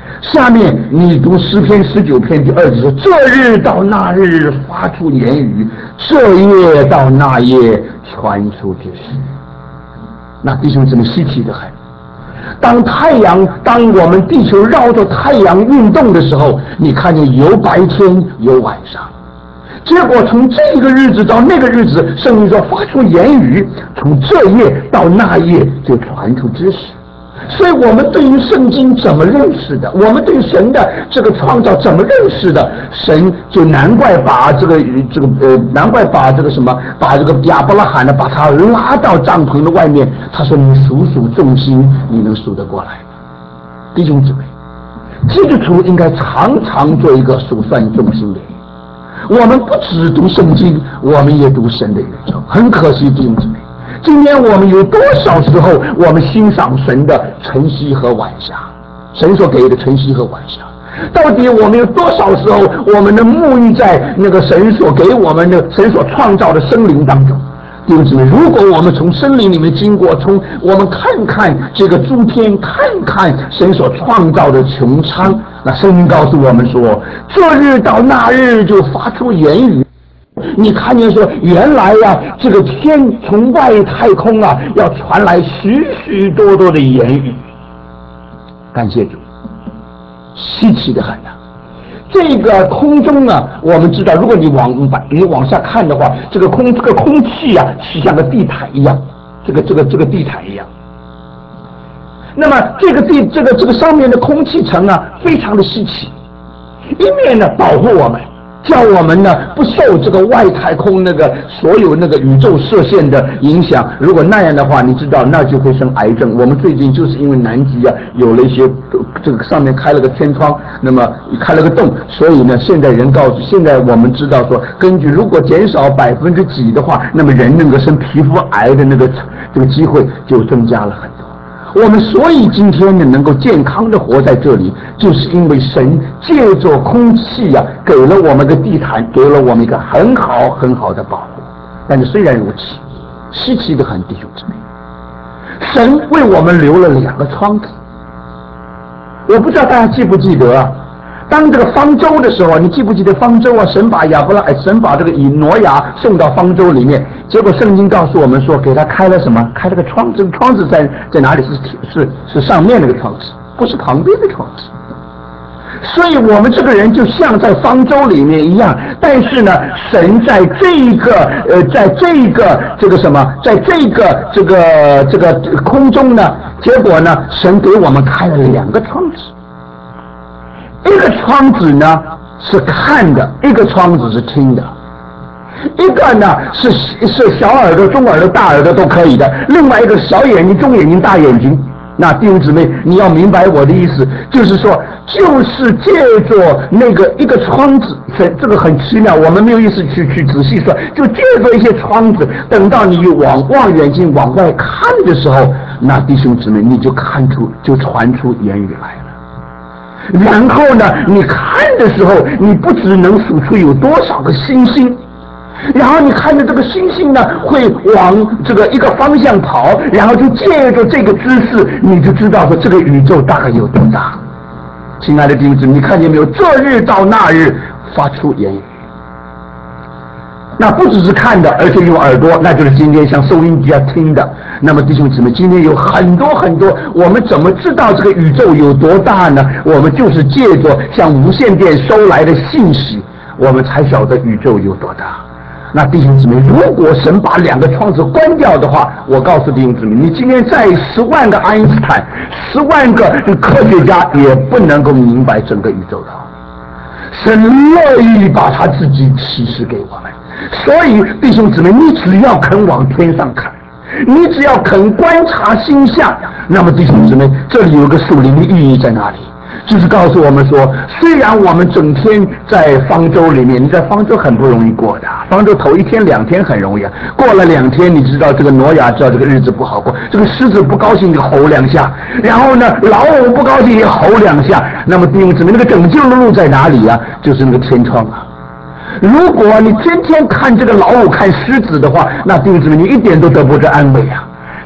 下面你读诗篇十九篇第二节说：这日到那日发出言语，这夜到那夜传出知识。那弟兄姊妹稀奇的很。当太阳，当我们地球绕着太阳运动的时候，你看见有白天有晚上。结果从这个日子到那个日子，圣经说发出言语，从这夜到那夜就传出知识。所以我们对于圣经怎么认识的，我们对神的这个创造怎么认识的，神就难怪把这个这个呃，难怪把这个什么，把这个亚伯拉罕呢，把他拉到帐篷的外面，他说你数数众星，你能数得过来吗？弟兄姊妹，基督徒应该常常做一个数算众星的人。我们不只读圣经，我们也读神的宇宙。很可惜，弟兄姊妹，今天我们有多少时候我们欣赏神的晨曦和晚霞，神所给的晨曦和晚霞，到底我们有多少时候我们能沐浴在那个神所给我们的神所创造的森林当中？弟兄姊妹，如果我们从森林里面经过，从我们看看这个诸天，看看神所创造的穹苍，那圣经告诉我们说，这日到那日就发出言语。你看见说，原来呀、啊，这个天从外太空啊，要传来许许多多的言语。感谢主，稀奇的很啊！这个空中呢，我们知道，如果你往你往下看的话，这个空这个空气啊，是像个地毯一样，这个这个这个地毯一样。那么这个地这个这个上面的空气层啊，非常的稀奇，一面呢保护我们，叫我们呢不受这个外太空那个所有那个宇宙射线的影响。如果那样的话，你知道那就会生癌症。我们最近就是因为南极啊有了一些这个上面开了个天窗，那么开了个洞，所以呢现在人告诉，现在我们知道说，根据如果减少百分之几的话，那么人那个生皮肤癌的那个这个机会就增加了很多。我们所以今天呢能够健康的活在这里，就是因为神借着空气啊，给了我们个地毯，给了我们一个很好很好的保护。但是虽然如此，稀奇的很，弟兄姊妹，神为我们留了两个窗子。我不知道大家记不记得啊？当这个方舟的时候，你记不记得方舟啊？神把亚伯拉，神把这个以挪亚送到方舟里面，结果圣经告诉我们说，给他开了什么？开了个窗。这个窗子在在哪里？是是是上面那个窗子，不是旁边的窗子。所以我们这个人就像在方舟里面一样，但是呢，神在这一个呃，在这一个这个什么，在这个这个这个空中呢，结果呢，神给我们开了两个窗子。一个窗子呢是看的，一个窗子是听的。一个呢是是小耳朵、中耳朵、大耳朵都可以的，另外一个小眼睛、中眼睛、大眼睛。那弟兄姊妹，你要明白我的意思，就是说，就是借着那个一个窗子，这个很奇妙，我们没有意思去去仔细说，就借着一些窗子，等到你往望远镜往外看的时候，那弟兄姊妹，你就看出，就传出言语来了。然后呢，你看的时候，你不只能数出有多少个星星，然后你看着这个星星呢，会往这个一个方向跑，然后就借着这个姿势，你就知道说这个宇宙大概有多大。亲爱的弟兄姊妹，你看见没有？这日到那日发出言语。那不只是看的，而且用耳朵，那就是今天像收音机啊听的。那么弟兄姊妹，今天有很多很多，我们怎么知道这个宇宙有多大呢？我们就是借着像无线电收来的信息，我们才晓得宇宙有多大。那弟兄姊妹，如果神把两个窗子关掉的话，我告诉弟兄姊妹，你今天再十万个爱因斯坦，十万个科学家也不能够明白整个宇宙的。神乐意把他自己启示给我们。所以弟兄姊妹，你只要肯往天上看，你只要肯观察星象，那么弟兄姊妹，这里有个属灵的意义在哪里？就是告诉我们说，虽然我们整天在方舟里面，你在方舟很不容易过的，方舟头一天两天很容易啊，过了两天，你知道这个挪亚知道这个日子不好过，这个狮子不高兴就吼两下，然后呢老虎不高兴也吼两下，那么弟兄姊妹，那个拯救的路在哪里啊？就是那个天窗啊。如果你天天看这个老虎看狮子的话，那弟兄姊妹，你一点都得不着安慰啊。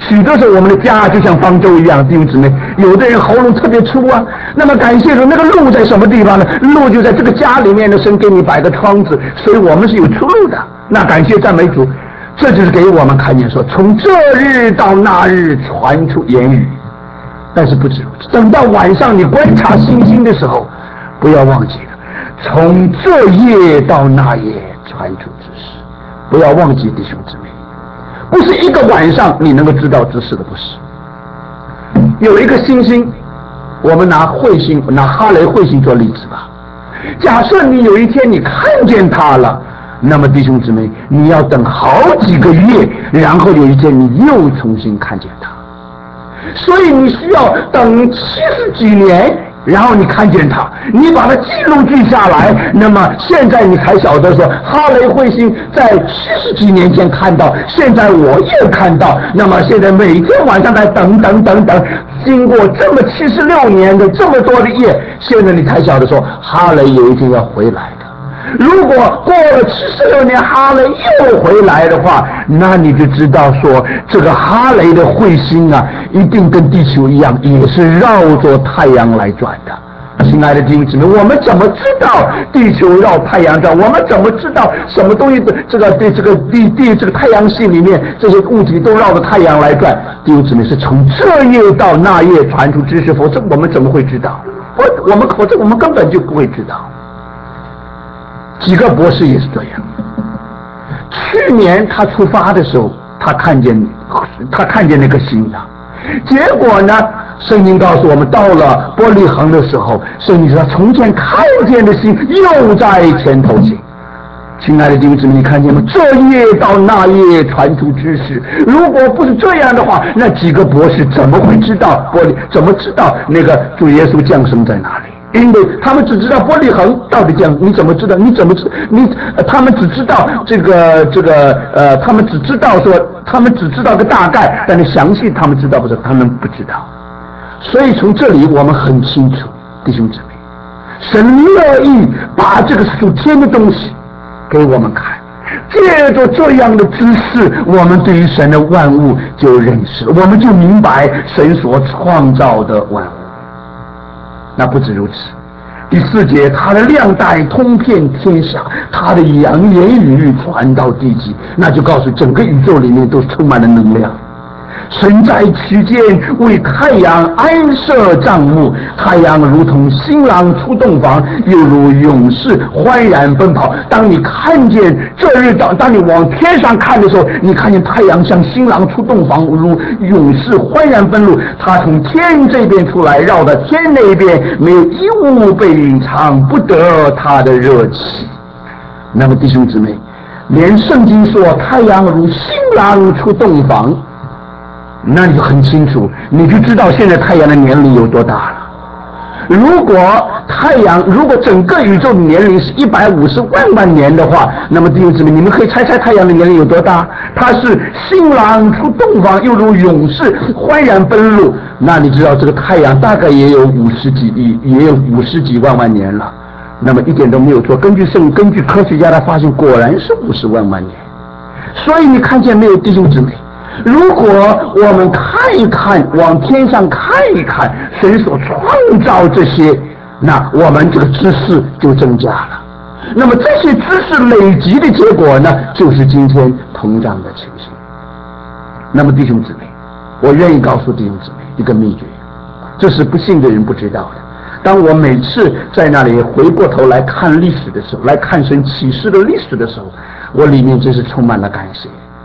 许多时候我们的家就像方舟一样，弟兄姊妹，有的人喉咙特别粗啊，那么感谢主，那个路在什么地方呢？路就在这个家里面的，神给你摆个窗子，所以我们是有出路的。那感谢赞美主，这就是给我们看见说，从这日到那日传出言语。但是不止如此，等到晚上你观察星星的时候，不要忘记了，从这夜到那夜传出知识。不要忘记弟兄姊妹，不是一个晚上你能够知道知识的，不是。有一个星星，我们拿彗星，拿哈雷彗星做例子吧。假设你有一天你看见它了，那么弟兄姊妹，你要等好几个月，然后有一天你又重新看见它。所以你需要等七十几年，然后你看见它，你把它记录记下来，那么现在你才晓得说，哈雷彗星在七十几年前看到，现在我也看到，那么现在每天晚上来等等等等，经过这么七十六年的这么多的夜，现在你才晓得说，哈雷有一天要回来的。如果过了七十六年哈雷又回来的话，那你就知道说，这个哈雷的彗星啊，一定跟地球一样，也是绕着太阳来转的。亲爱的弟兄姊妹，我们怎么知道地球绕太阳转？我们怎么知道什么东西的这个对这个地地这个太阳系里面这些物体都绕着太阳来转？弟兄姊妹，是从这夜到那夜传出知识，否则我们怎么会知道？我我们否则我们根本就不会知道。几个博士也是这样。去年他出发的时候，他看见他看见那个星了，结果呢，圣经告诉我们，到了伯利恒的时候，圣经说从前看见的星又在前头行。亲爱的弟兄姊妹，你看见吗？这夜到那夜传出知识。如果不是这样的话，那几个博士怎么会知道伯利？怎么知道那个主耶稣降生在哪里？因为他们只知道伯利恒到底这样，你怎么知道？你怎么知你、呃？他们只知道这个这个呃，他们只知道说，他们只知道个大概，但是详细他们知道不知道？他们不知道。所以从这里我们很清楚，弟兄姊妹，神乐意把这个属天的东西给我们看，借着这样的知识，我们对于神的万物就认识了，我们就明白神所创造的万物。那不止如此，第四节，他的亮带通遍天下，他的扬言语传到地极，那就告诉整个宇宙里面都充满了能量。神在其间为太阳安设帐幕，太阳如同新郎出洞房，又如勇士欢然奔跑。当你看见这日当当你往天上看的时候，你看见太阳像新郎出洞房，如勇士欢然奔路。他从天这边出来，绕到天那边，没有一物被隐藏，不得他的热气。那么弟兄姊妹，连圣经说太阳如新郎出洞房，那你就很清楚，你就知道现在太阳的年龄有多大了。如果太阳，如果整个宇宙的年龄是一百五十万万年的话，那么弟兄姊妹，你们可以猜猜太阳的年龄有多大？它是新郎出洞房，又如勇士欢然奔路。那你知道这个太阳大概也有五十几亿，也有五十几万万年了。那么一点都没有错，根据圣，根据科学家的发现，果然是五十万万年。所以你看见没有，弟兄姊妹？如果我们看一看，往天上看一看，神所创造这些，那我们这个知识就增加了。那么这些知识累积的结果呢，就是今天膨胀的情形。那么弟兄姊妹，我愿意告诉弟兄姊妹一个秘诀，这是不信的人不知道的。当我每次在那里回过头来看历史的时候，来看神启示的历史的时候，我里面真是充满了感谢。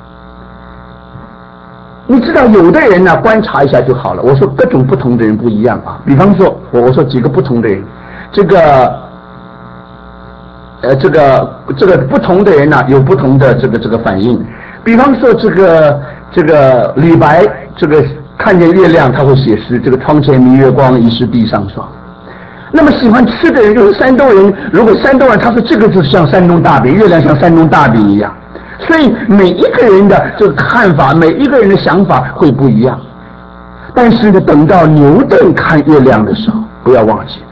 你知道有的人呢，观察一下就好了。我说各种不同的人不一样啊。比方说，我我说几个不同的人，这个，呃，这个这个不同的人呢，有不同的这个这个反应。比方说，这个这个李白，这个看见月亮他会写诗，这个窗前明月光，疑是地上霜。那么喜欢吃的人就是山东人，如果山东人他说这个就是像山东大饼，月亮像山东大饼一样。所以每一个人的这个看法，每一个人的想法会不一样。但是呢，等到牛顿看月亮的时候，不要忘记了，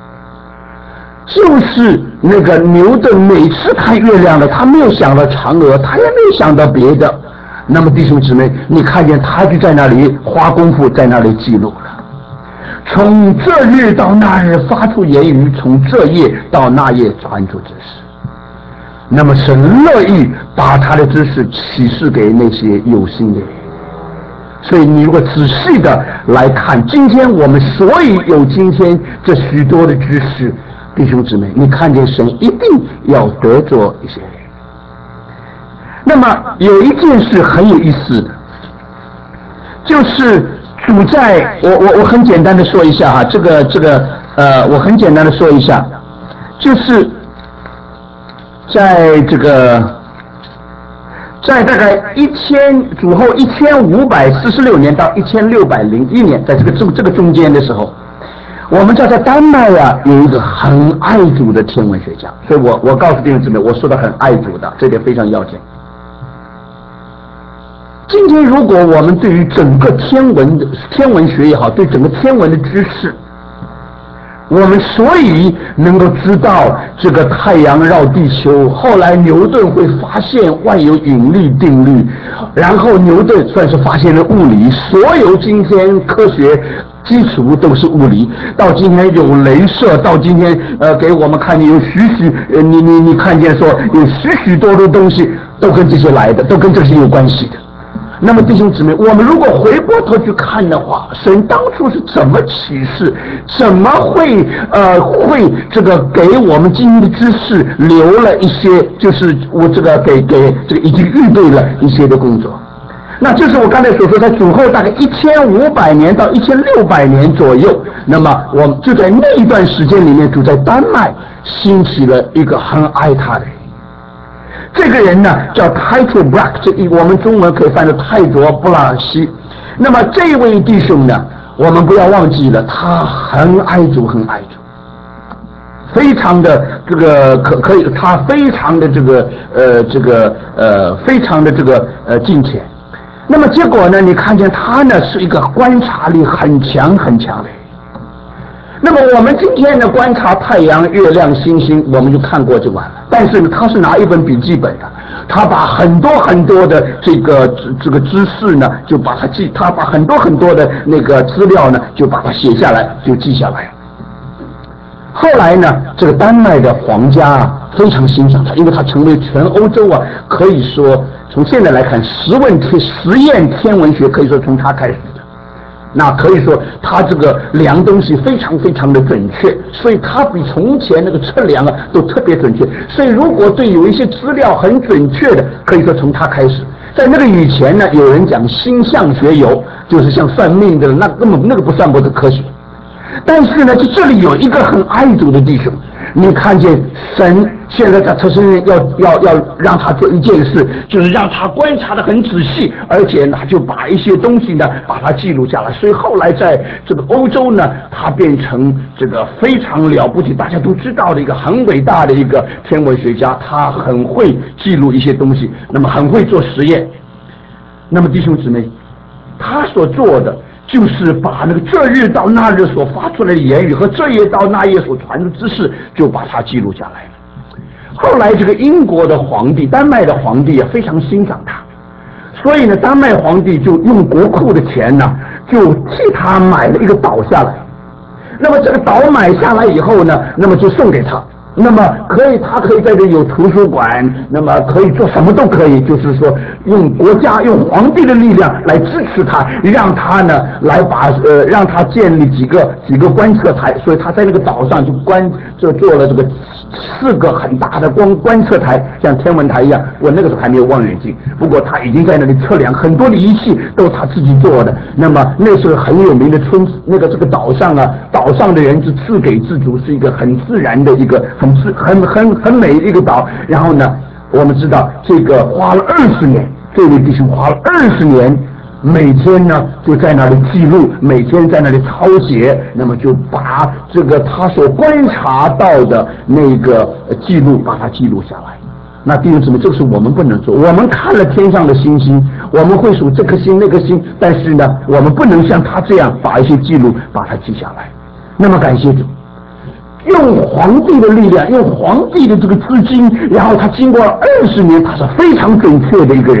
就是那个牛顿每次看月亮的，他没有想到嫦娥，他也没有想到别的， 那么弟兄姊妹，你看见他就在那里花功夫，在那里记录了。从这日到那日发出言语，从这夜到那夜传出知识。那么神乐意把他的知识启示给那些有心的人。所以你如果仔细的来看，今天我们所以有今天这许多的知识，弟兄姊妹，你看见神一定要得着一些人。那么有一件事很有意思的，就是主在我我我很简单的说一下哈，这个这个呃，我很简单的说一下，就是在这个在大概一千主后一千五百四十六年到一千六百零一年，在这个这这个中间的时候，我们知道在丹麦啊有一个很爱主的天文学家，所以我我告诉弟兄姊妹，我说的很爱主的，这点非常要紧。今天如果我们对于整个天文的天文学也好，对整个天文的知识，我们所以能够知道这个太阳绕地球，后来牛顿会发现万有引力定律，然后牛顿算是发现了物理，所有今天科学基础都是物理，到今天有雷射，到今天呃给我们看见有许许呃你你你看见说有许许多多东西都跟这些来的，都跟这些有关系的。那么弟兄姊妹，我们如果回过头去看的话，神当初是怎么启示，怎么会呃会这个给我们今天的知识留了一些，就是我这个给给这个已经预备了一些的工作。那就是我刚才所说，在主后大概一千五百年到一千六百年左右，那么我们就在那一段时间里面，主在丹麦兴起了一个很爱他的人。这个人呢叫 Tycho Brahe， 这我们中文可以翻成泰卓布拉尔西。那么这位弟兄呢，我们不要忘记了，他很爱主，很爱主，非常的这个可可以，他非常的这个呃这个呃非常的这个呃敬虔。那么结果呢，你看见他呢是一个观察力很强很强的人。那么我们今天呢观察太阳、月亮、星星，我们就看过就完了。但是呢，他是拿一本笔记本的，他把很多很多的这个这个知识呢，就把它记，他把很多很多的那个资料呢，就把它写下来，就记下来。后来呢，这个丹麦的皇家啊非常欣赏他，因为他成为全欧洲啊，可以说从现在来看，实问天实验天文学可以说从他开始的。那可以说他这个量东西非常非常的准确，所以他比从前那个测量啊都特别准确。所以如果对有一些资料很准确的，可以说从他开始。在那个以前呢，有人讲星象学有，就是像算命的，那根本那个不算不是科学。但是呢，就这里有一个很爱主的弟兄，你看见神现在在他身上要要要让他做一件事，就是让他观察得很仔细，而且呢就把一些东西呢把它记录下来。所以后来在这个欧洲呢，他变成这个非常了不起，大家都知道的一个很伟大的一个天文学家，他很会记录一些东西，那么很会做实验。那么弟兄姊妹，他所做的就是把那个这日到那日所发出来的言语和这夜到那夜所传的知识，就把它记录下来了。后来这个英国的皇帝，丹麦的皇帝也非常欣赏他，所以呢，丹麦皇帝就用国库的钱呢，就替他买了一个岛下来。那么这个岛买下来以后呢，那么就送给他。那么可以，他可以在这有图书馆，那么可以做什么都可以，就是说用国家用皇帝的力量来支持他，让他呢来把呃让他建立几个几个观测台，所以他在那个岛上就观就做了这个四个很大的光观测台，像天文台一样。我那个时候还没有望远镜，不过他已经在那里测量，很多的仪器都是他自己做的。那么那是很有名的村，那个这个岛上啊，岛上的人是自给自足，是一个很自然的一个很自很很很美的一个岛。然后呢，我们知道这个花了二十年，这位弟兄花了二十年。每天呢就在那里记录，每天在那里抄写，那么就把这个他所观察到的那个记录把它记录下来。那弟兄姊妹，这个是我们不能做。我们看了天上的星星，我们会数这颗星那颗星，但是呢，我们不能像他这样把一些记录把它记下来。那么感谢主，用皇帝的力量，用皇帝的这个资金，然后他经过了二十年，他是非常准确的一个人。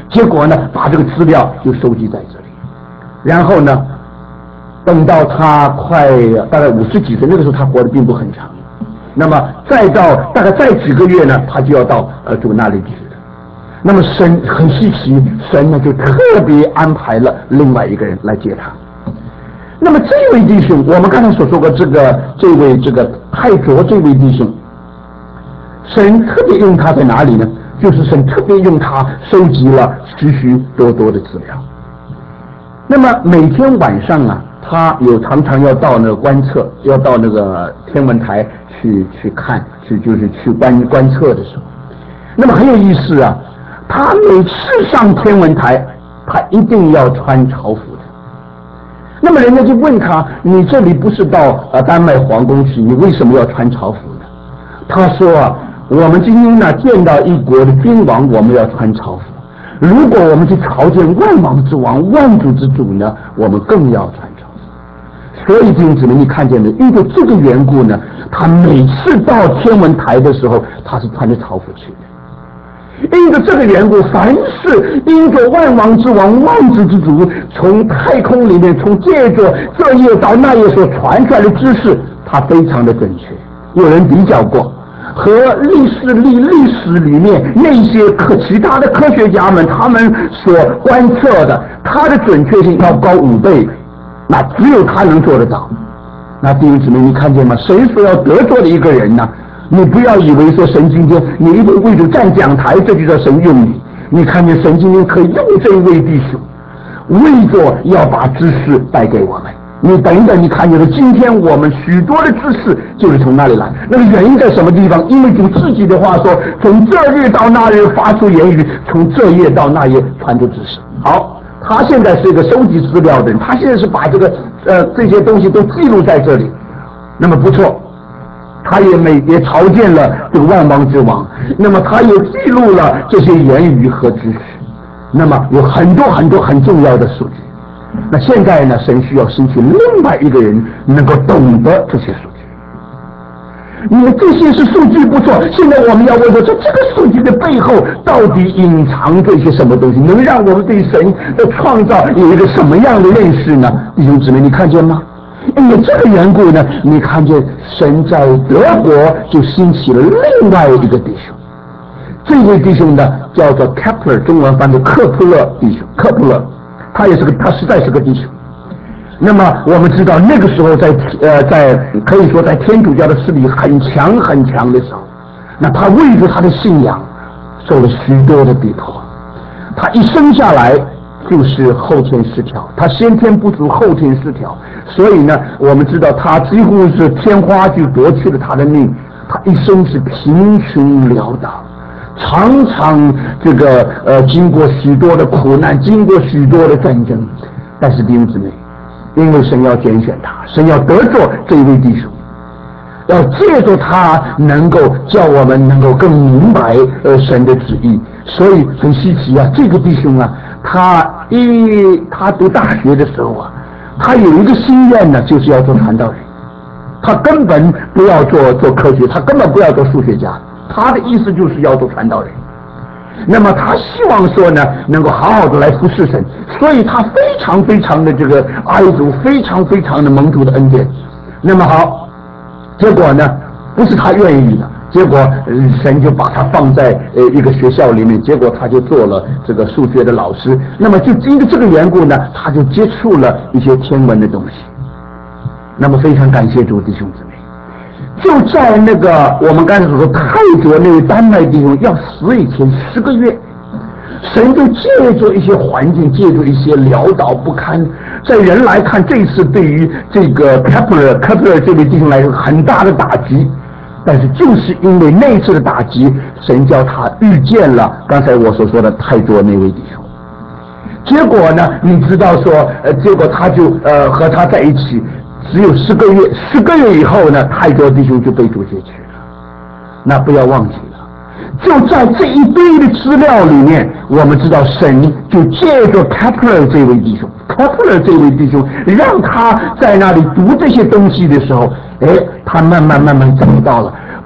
结果呢，把这个资料就收集在这里，然后呢，等到他快大概五十几岁，那个时候他活得并不很长，那么再到大概再几个月呢，他就要到呃这个那里去了。那么神很稀奇，神呢就特别安排了另外一个人来接他。那么这位弟兄，我们刚才所说过，这个这位这个泰卓这位弟兄，神特别用他在哪里呢？就是神特别用他收集了许许多多的资料。那么每天晚上啊，他有常常要到那个观测，要到那个天文台去去看，去就是去观观测的时候，那么很有意思啊。他每次上天文台，他一定要穿朝服的。那么人家就问他：“你这里不是到呃丹麦皇宫去，你为什么要穿朝服呢？”他说啊，我们今天呢见到一国的君王，我们要穿朝服；如果我们去朝见万王之王、万主之主呢，我们更要穿朝服。所以弟兄姊妹，你看见没？因为这个缘故呢，他每次到天文台的时候，他是穿着朝服去的。因着这个缘故，凡是因着万王之王、万主之主从太空里面，从借着这页到那页所传出来的知识，它非常的准确。有人比较过，和历史历历史里面那些科其他的科学家们他们所观测的，它的准确性要高五倍，那只有他能做得到。那弟兄姊妹，你看见吗？谁所要得着的一个人呢？你不要以为说神今天你一定为主站讲台，这就叫神用你。你看见神今天可以用这一位弟兄，为着要把知识带给我们。你等等，你看见了，今天我们许多的知识就是从那里来。那个原因在什么地方？因为主自己的话说，从这日到那日发出言语，从这页到那页传出知识。好，他现在是一个收集资料的人，他现在是把这个呃这些东西都记录在这里。那么不错。他也每也朝见了这个万王之王，那么他也记录了这些言语和知识，那么有很多很多很重要的数据。那现在呢，神需要兴起另外一个人能够懂得这些数据。因为这些是数据不错，现在我们要问说，这这个数据的背后到底隐藏着一些什么东西，能让我们对神的创造有一个什么样的认识呢？弟兄姊妹，你看见吗？因为这个缘故呢，你看见神在德国就兴起了另外一个弟兄，这位弟兄呢叫做 Kepler， 中文翻译克普勒弟兄，克普勒，他也是个，他实在是个弟兄。那么我们知道那个时候在呃在可以说在天主教的势力很强很强的时候，那他为着他的信仰受了许多的逼迫，他一生下来就是后天失调，他先天不足，后天失调，所以呢，我们知道他几乎是天花就夺去了他的命，他一生是贫穷潦倒，常常这个呃经过许多的苦难，经过许多的战争，但是弟兄姊妹，因为神要拣选他，神要得着这一位弟兄，要借着他能够叫我们能够更明白呃神的旨意，所以很稀奇啊，这个弟兄啊。他一他读大学的时候啊，他有一个心愿呢，就是要做传道人。他根本不要做做科学，他根本不要做数学家，他的意思就是要做传道人。那么他希望说呢，能够好好的来服侍神，所以他非常非常的这个爱主，非常非常的蒙主的恩典。那么好，结果呢，不是他愿意的。结果神就把他放在呃一个学校里面，结果他就做了这个数学的老师。那么就因为这个缘故呢，他就接触了一些天文的东西。那么非常感谢主弟兄姊妹，就在那个我们刚才所说泰国那位丹麦弟兄要死以前十个月，神就借着一些环境，借着一些潦倒不堪，在人来看，这一次对于这个 Kepler Kepler 这位弟兄来说很大的打击。但是就是因为那次的打击，神叫他遇见了刚才我所说的泰卓那位弟兄。结果呢，你知道说，呃，结果他就呃和他在一起，只有十个月，十个月以后呢，泰卓弟兄就被主接去了。那不要忘记了，就在这一堆的资料里面，我们知道神就借着 Kepler 这位弟兄 ，Kepler 这位弟兄，让他在那里读这些东西的时候。哎，他慢慢慢慢找到了，不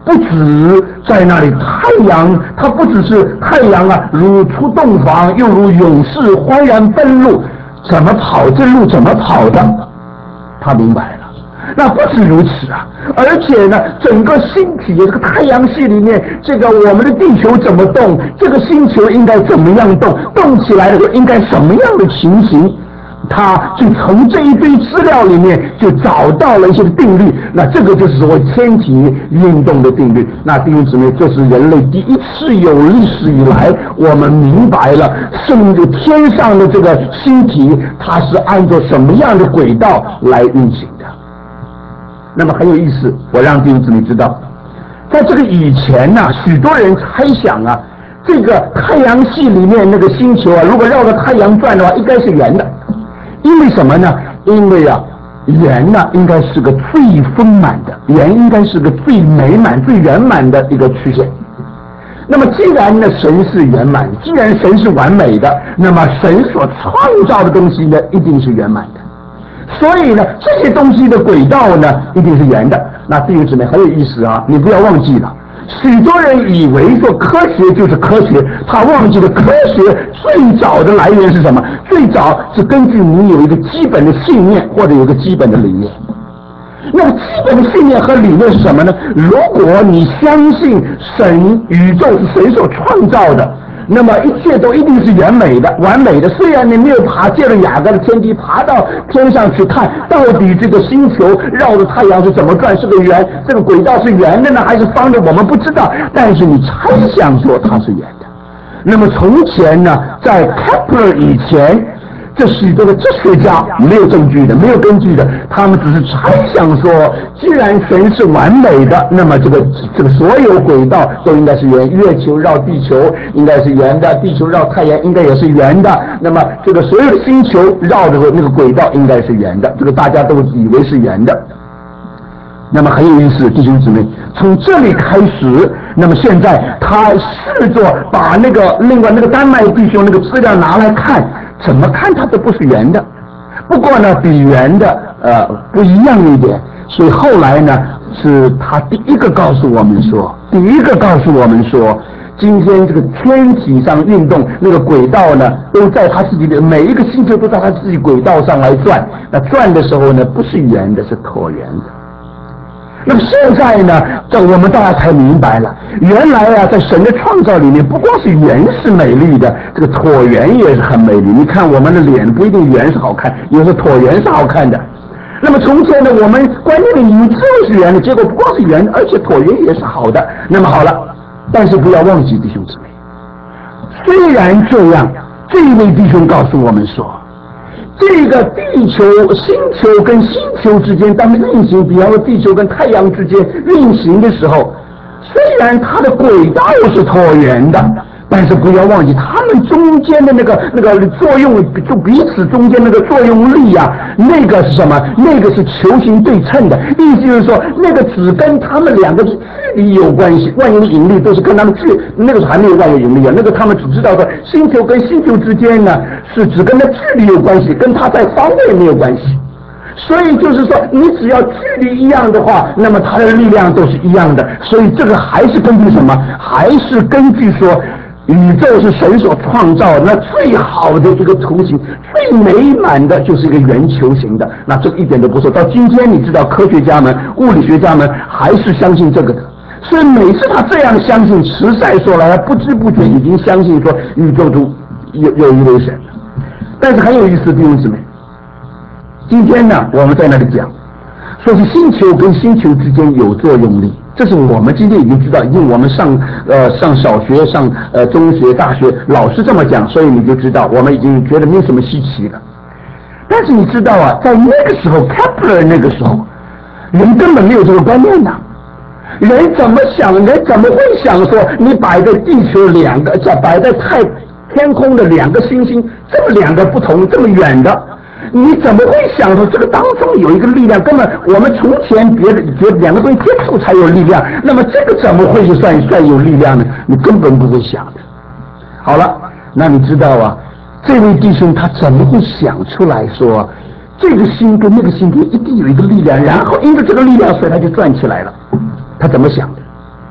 不止在那里太阳，它不只是太阳啊，如出洞房，又如勇士欢然奔路，怎么跑这路怎么跑的？他明白了。那不止如此啊，而且呢，整个星体这个太阳系里面，这个我们的地球怎么动，这个星球应该怎么样动，动起来的时候应该什么样的情形，他就从这一堆资料里面就找到了一些定律。那这个就是所谓天体运动的定律。那弟兄姊妹，这是人类第一次有历史以来，我们明白了甚至天上的这个星体，它是按照什么样的轨道来运行的。那么很有意思，我让弟兄姊妹知道，在这个以前呢、啊，许多人猜想啊，这个太阳系里面那个星球啊，如果绕着太阳转的话，应该是圆的。因为什么呢？因为啊，圆呢应该是个最丰满的，圆应该是个最美满、最圆满的一个曲线。那么既然呢神是圆满，既然神是完美的，那么神所创造的东西呢一定是圆满的。所以呢，这些东西的轨道呢一定是圆的。那弟兄姊妹很有意思啊，你不要忘记了，许多人以为说科学就是科学，他忘记了科学最早的来源是什么？最早是根据你有一个基本的信念或者有一个基本的理念。那么基本的信念和理念是什么呢？如果你相信神宇宙是神所创造的，那么一切都一定是完美的，完美的。虽然你没有爬借了雅各的天梯爬到天上去看，到底这个星球绕着太阳是怎么转，是个圆，这个轨道是圆的呢，还是方的，我们不知道。但是你猜想说它是圆的。那么从前呢，在 Kepler 以前，这许多的哲学家没有证据的，没有根据的，他们只是猜想说，既然神是完美的，那么这个这个所有轨道都应该是圆，月球绕地球应该是圆的，地球绕太阳应该也是圆的，那么这个所有的星球绕的那个轨道应该是圆的，这个大家都以为是圆的。那么很有意思，弟兄姊妹，从这里开始，那么现在他试着把那个另外那个丹麦弟兄那个资料拿来看，怎么看它都不是圆的，不过呢比圆的呃不一样一点，所以后来呢是他第一个告诉我们说，第一个告诉我们说，今天这个天体上运动那个轨道呢，都在他自己的每一个星球都在他自己轨道上来转，那转的时候呢不是圆的，是椭圆的。那么现在呢，这我们大家才明白了，原来啊，在神的创造里面，不光是圆是美丽的，这个椭圆也是很美丽。你看我们的脸不一定圆是好看，有时候椭圆是好看的。那么从前呢，我们观念里宇宙是圆的，结果不光是圆，而且椭圆也是好的。那么好了，但是不要忘记弟兄姊妹，虽然这样，这一位弟兄告诉我们说，这个地球、星球跟星球之间，当运行，比方说地球跟太阳之间运行的时候，虽然它的轨道是椭圆的，但是不要忘记，它们中间的那个那个作用，就彼此中间那个作用力啊，那个是什么？那个是球形对称的，意思就是说，那个只跟它们两个距离有关系，万有引力都是跟它们距，那个时候还没有万有引力啊，那个他们只知道说，星球跟星球之间呢，是只跟它距离有关系，跟它在方位没有关系。所以就是说，你只要距离一样的话，那么它的力量都是一样的。所以这个还是根据什么？还是根据说，宇宙是神所创造的，那最好的一个图形，最美满的就是一个圆球形的。那这个一点都不错。到今天，你知道科学家们、物理学家们还是相信这个的。所以每次他这样相信，实在说来，他不知不觉已经相信说宇宙中有有一位神了。但是很有意思，弟兄姊妹。今天呢，我们在那里讲，说是星球跟星球之间有作用力，这是我们今天已经知道，因为我们上呃上小学、上呃中学、大学，老师这么讲，所以你就知道，我们已经觉得没什么稀奇了。但是你知道啊，在那个时候 ，Kepler 那个时候，人根本没有这个观念呐。人怎么想？人怎么会想说，你摆在地球两个，摆在太天空的两个星星，这么两个不同，这么远的？你怎么会想说这个当中有一个力量？根本我们从前别的觉得两个东西接触才有力量，那么这个怎么会就算算有力量呢？你根本不会想的。好了，那你知道啊，这位弟兄他怎么会想出来说这个星跟那个星体一定有一个力量，然后因为这个力量，所以他就转起来了？他怎么想的？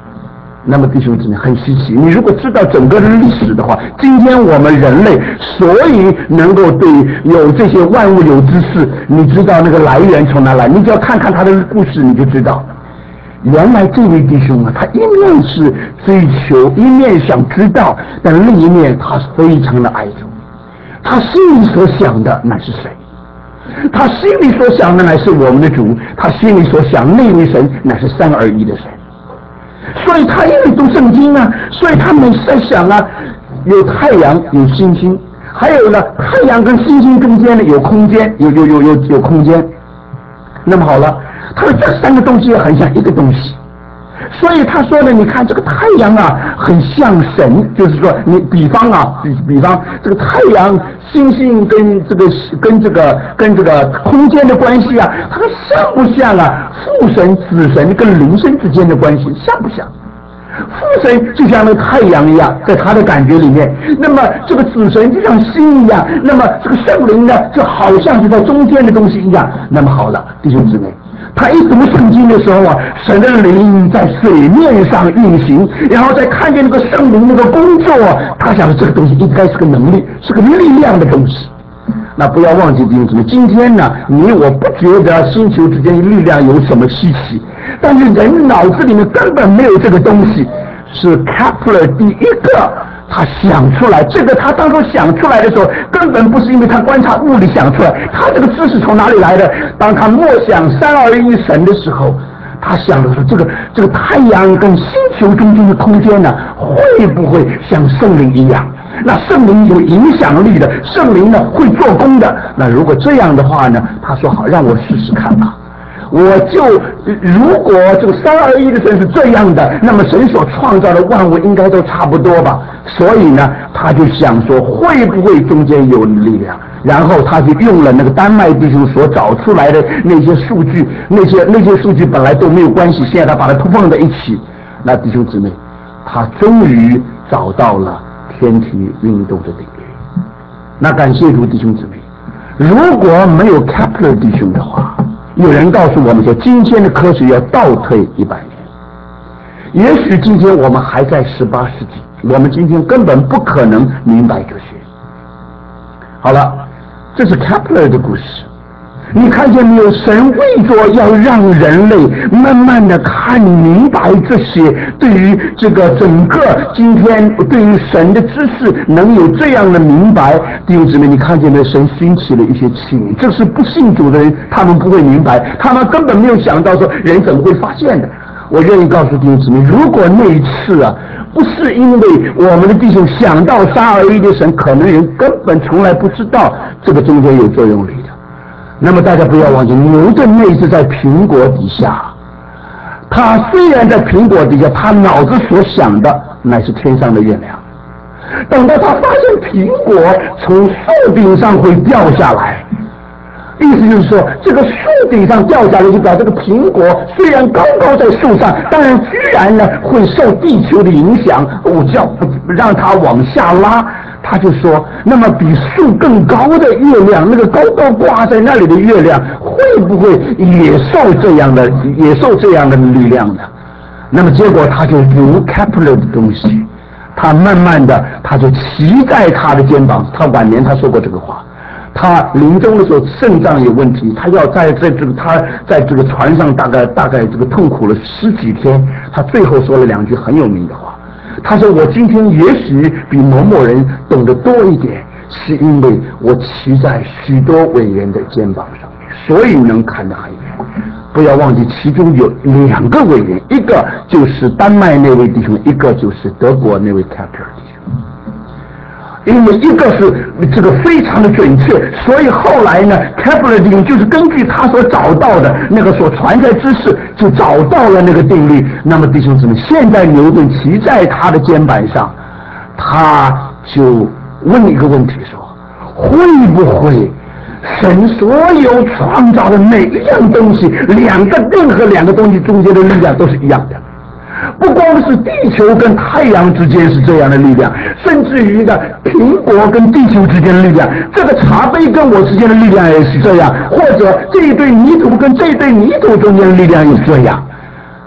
那么弟兄姊妹很稀奇，你如果知道整个的历史的话，今天我们人类所以能够对有这些万物有知识，你知道那个来源从哪来？你只要看看他的故事，你就知道，原来这位弟兄啊，他一面是追求，一面想知道，但另一面他非常的爱主，他心里所想的乃是谁？他心里所想的乃是我们的主，他心里所想那位神乃是三而一的神。所以他因为读圣经啊，所以他们在想啊，有太阳有星星，还有呢太阳跟星星中间呢有空间，有有有有有空间。那么好了，他说这三个东西也很像一个东西，所以他说呢，你看这个太阳啊很像神，就是说你比方啊比比方这个太阳星星跟这个跟这个跟这个空间的关系啊，它像不像啊父神子神跟灵神之间的关系，像不像？父神就像那个太阳一样，在他的感觉里面，那么这个子神就像心一样，那么这个圣灵呢就好像是在中间的东西一样。那么好了，弟兄姊妹，他一读圣经的时候啊，神的灵在水面上运行，然后再看见那个圣灵那个工作，他想这个东西应该是个能力，是个力量的东西。那不要忘记弟兄姊妹，今天呢，你我不觉得星球之间的力量有什么稀奇，但是人脑子里面根本没有这个东西，是 Kepler 第一个他想出来。这个他当初想出来的时候，根本不是因为他观察物理想出来，他这个知识从哪里来的？当他默想三而一神的时候，他想的是这个这个太阳跟星球中间的空间呢，会不会像圣灵一样？那圣灵有影响力的，圣灵呢会做工的。那如果这样的话呢，他说好，让我试试看吧。我就如果这个三而一的神是这样的，那么神所创造的万物应该都差不多吧。所以呢，他就想说会不会中间有力量，然后他就用了那个丹麦弟兄所找出来的那些数据，那些那些数据本来都没有关系，现在他把它放在一起。那弟兄姊妹，他终于找到了天体运动的定律。那感谢主，弟兄姊妹，如果没有 Kepler 弟兄的话，有人告诉我们说今天的科学要倒退一百年，也许今天我们还在十八世纪，我们今天根本不可能明白这些。好了，这是 Kepler 的故事。你看见没有？神为着要让人类慢慢的看明白这些，对于这个整个今天对于神的知识能有这样的明白，弟兄姊妹，你看见没有？神兴起了一些器皿，这是不信主的人他们不会明白，他们根本没有想到说人怎么会发现的。我愿意告诉弟兄姊妹，如果那一次啊不是因为我们的弟兄想到三而一的神，可能人根本从来不知道这个中间有作用力的。那么大家不要忘记，牛顿那是在苹果底下，他虽然在苹果底下，他脑子所想的乃是天上的月亮。等到他发现苹果从树顶上会掉下来，意思就是说，这个树顶上掉下来，就表这个苹果虽然高高在树上，但是居然呢会受地球的影响，我叫让它往下拉。他就说，那么比树更高的月亮，那个高高挂在那里的月亮，会不会也受这样的也受这样的力量呢？那么结果他就读 Kepler 的东西，他慢慢的他就骑在他的肩膀。他晚年他说过这个话，他临终的时候肾脏有问题，他要在在这个他在这个船上大概大概这个痛苦了十几天，他最后说了两句很有名的话。他说，我今天也许比某某人懂得多一点，是因为我骑在许多伟人的肩膀上面，所以能看得很远。不要忘记其中有两个伟人，一个就是丹麦那位弟兄，一个就是德国那位 Kepler 弟兄。因为一个是这个非常的准确，所以后来呢 Kepler 弟兄就是根据他所找到的那个所传在知识，就找到了那个定律。那么弟兄姊妹，现在牛顿骑在他的肩膀上，他就问一个问题说，会不会神所有创造的每一样东西，两个任何两个东西中间的力量都是一样的？不光是地球跟太阳之间是这样的力量，甚至于呢，苹果跟地球之间的力量，这个茶杯跟我之间的力量也是这样，或者这一堆泥土跟这一堆泥土中间的力量也这样。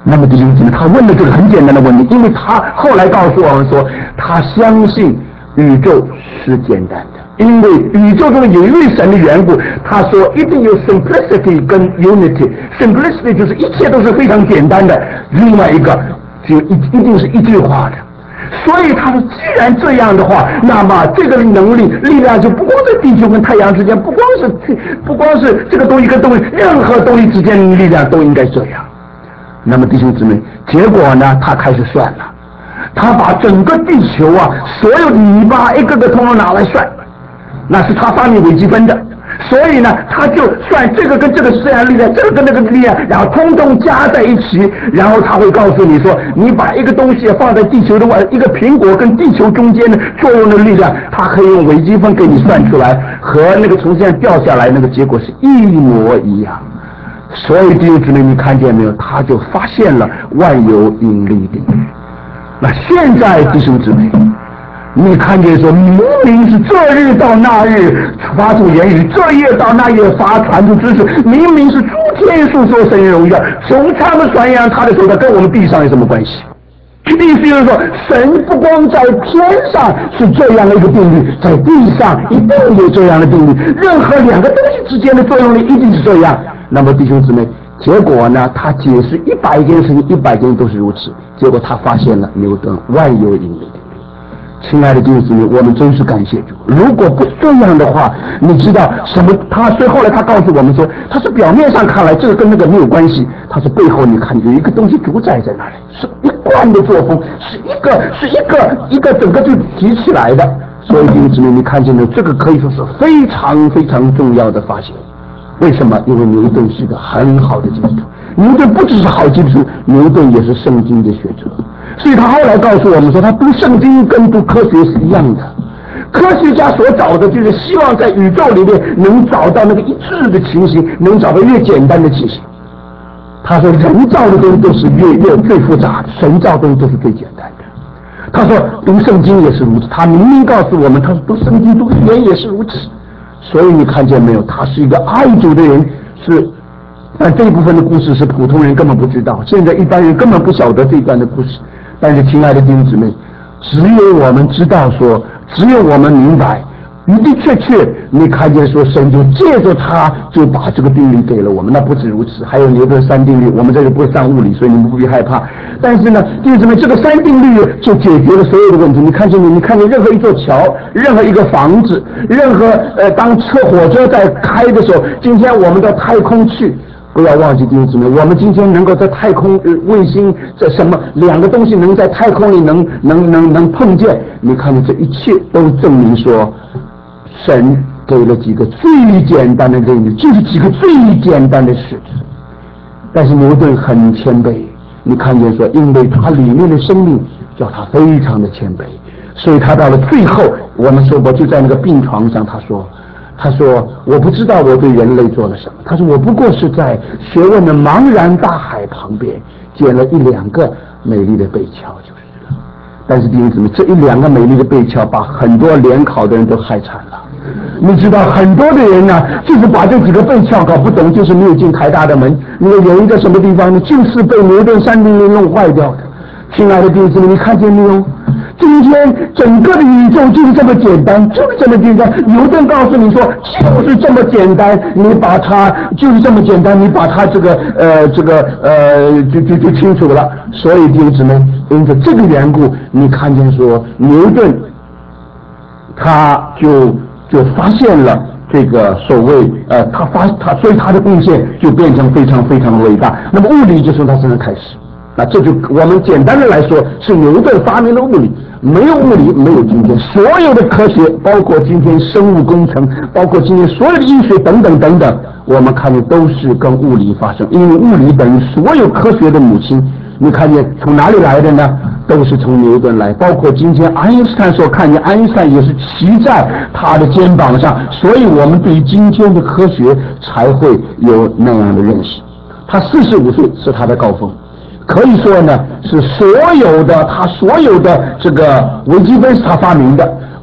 那么弟兄姊妹，他问的这个很简单的问题，因为他后来告诉我们说，他相信宇宙是简单的，因为宇宙中有一位神的缘故，他说一定有 simplicity 跟 unity。simplicity 就是一切都是非常简单的，另外一个就一一定是一句话的。所以他说，既然这样的话，那么这个能力力量就不光在地球跟太阳之间，不光是不光是这个东西跟东西，任何东西之间的力量都应该这样。那么弟兄姊妹，结果呢，他开始算了，他把整个地球啊，所有的泥巴一个个通通拿来算，那是他发明微积分的。所以呢，他就算这个跟这个自然力量，这个跟那个力量，然后通通加在一起，然后他会告诉你说，你把一个东西放在地球的外，一个苹果跟地球中间的作用的力量，他可以用微积分给你算出来，和那个从天上掉下来那个结果是一模一样。所以弟兄姊妹，你看见没有？他就发现了万有引力定律。那现在弟兄姊妹，你看见说，明明是这日到那日发出言语，这夜到那夜发传出知识，明明是诸天述说神荣耀，从他们传扬他的手段，跟我们地上有什么关系？意思就是说，神不光在天上是这样的一个定律，在地上一定有这样的定律，任何两个东西之间的作用力一定是这样。那么弟兄姊妹，结果呢，他解释一百件事情，一百件都是如此，结果他发现了牛顿万有引力。亲爱的弟兄姊妹，我们真是感谢主。如果不这样的话，你知道什么？他所以后来他告诉我们说，他是表面上看来这个跟那个没有关系，他是背后你看有一个东西主宰在那里，是一贯的作风，是一个是一个一个整个就提起来的。所以弟兄姊妹，你看见没有？这个可以说是非常非常重要的发现。为什么？因为牛顿是一个很好的基督徒，牛顿不只是好基督徒，牛顿也是圣经的学者。所以他后来告诉我们说，他读圣经跟读科学是一样的。科学家所找的就是希望在宇宙里面能找到那个一致的情形，能找到越简单的情形。他说人造的东西都是越越最复杂的，神造的东西都是最简单的。他说读圣经也是如此，他明明告诉我们，他说读圣经读语言也是如此。所以你看见没有？他是一个爱主的人，是。但这一部分的故事是普通人根本不知道，现在一般人根本不晓得这一段的故事。但是亲爱的弟兄姊妹，只有我们知道说，只有我们明白，的的确确你看见说，神就借着他就把这个定律给了我们。那不止如此，还有牛顿三定律，我们这里不会上物理，所以你们不必害怕。但是呢，弟兄姊妹，这个三定律就解决了所有的问题。你看见没？你看见任何一座桥，任何一个房子，任何呃，当车火车在开的时候，今天我们到太空去。不要忘记弟兄姊妹，我们今天能够在太空、呃、卫星这什么两个东西能在太空里能能能能碰见，你看见这一切都证明说，神给了几个最简单的定律，就是几个最简单的事实。但是牛顿很谦卑，你看见说，因为他里面的生命叫他非常的谦卑，所以他到了最后，我们说过就在那个病床上，他说。他说我不知道我对人类做了什么，他说我不过是在学问的茫然大海旁边捡了一两个美丽的贝壳就是了。但是弟兄姊妹，这一两个美丽的贝壳把很多联考的人都害惨了。你知道很多的人呢，就是把这几个贝壳搞不懂，就是没有进台大的门。你有一个什么地方呢，就是被牛顿三定律弄坏掉的。亲爱的弟兄姊妹，你看见没有？今天整个的宇宙就是这么简单，就是这么简单。牛顿告诉你说，就是这么简单，你把它就是这么简单，你把它这个呃这个呃就就就清楚了。所以弟兄姊妹，因着这个缘故，你看见说牛顿，他就就发现了这个所谓呃他发他，所以他的贡献就变成非常非常的伟大。那么物理就从他身上开始。那这就我们简单的来说，是牛顿发明了物理，没有物理没有今天所有的科学，包括今天生物工程，包括今天所有的医学等等等等，我们看见都是跟物理发生，因为物理等于所有科学的母亲。你看见从哪里来的呢？都是从牛顿来，包括今天爱因斯坦所看见，爱因斯坦也是骑在他的肩膀上，所以我们对于今天的科学才会有那样的认识。他四十五岁是他的高峰。可以说呢，是所有的他所有的这个微积分是他发明的，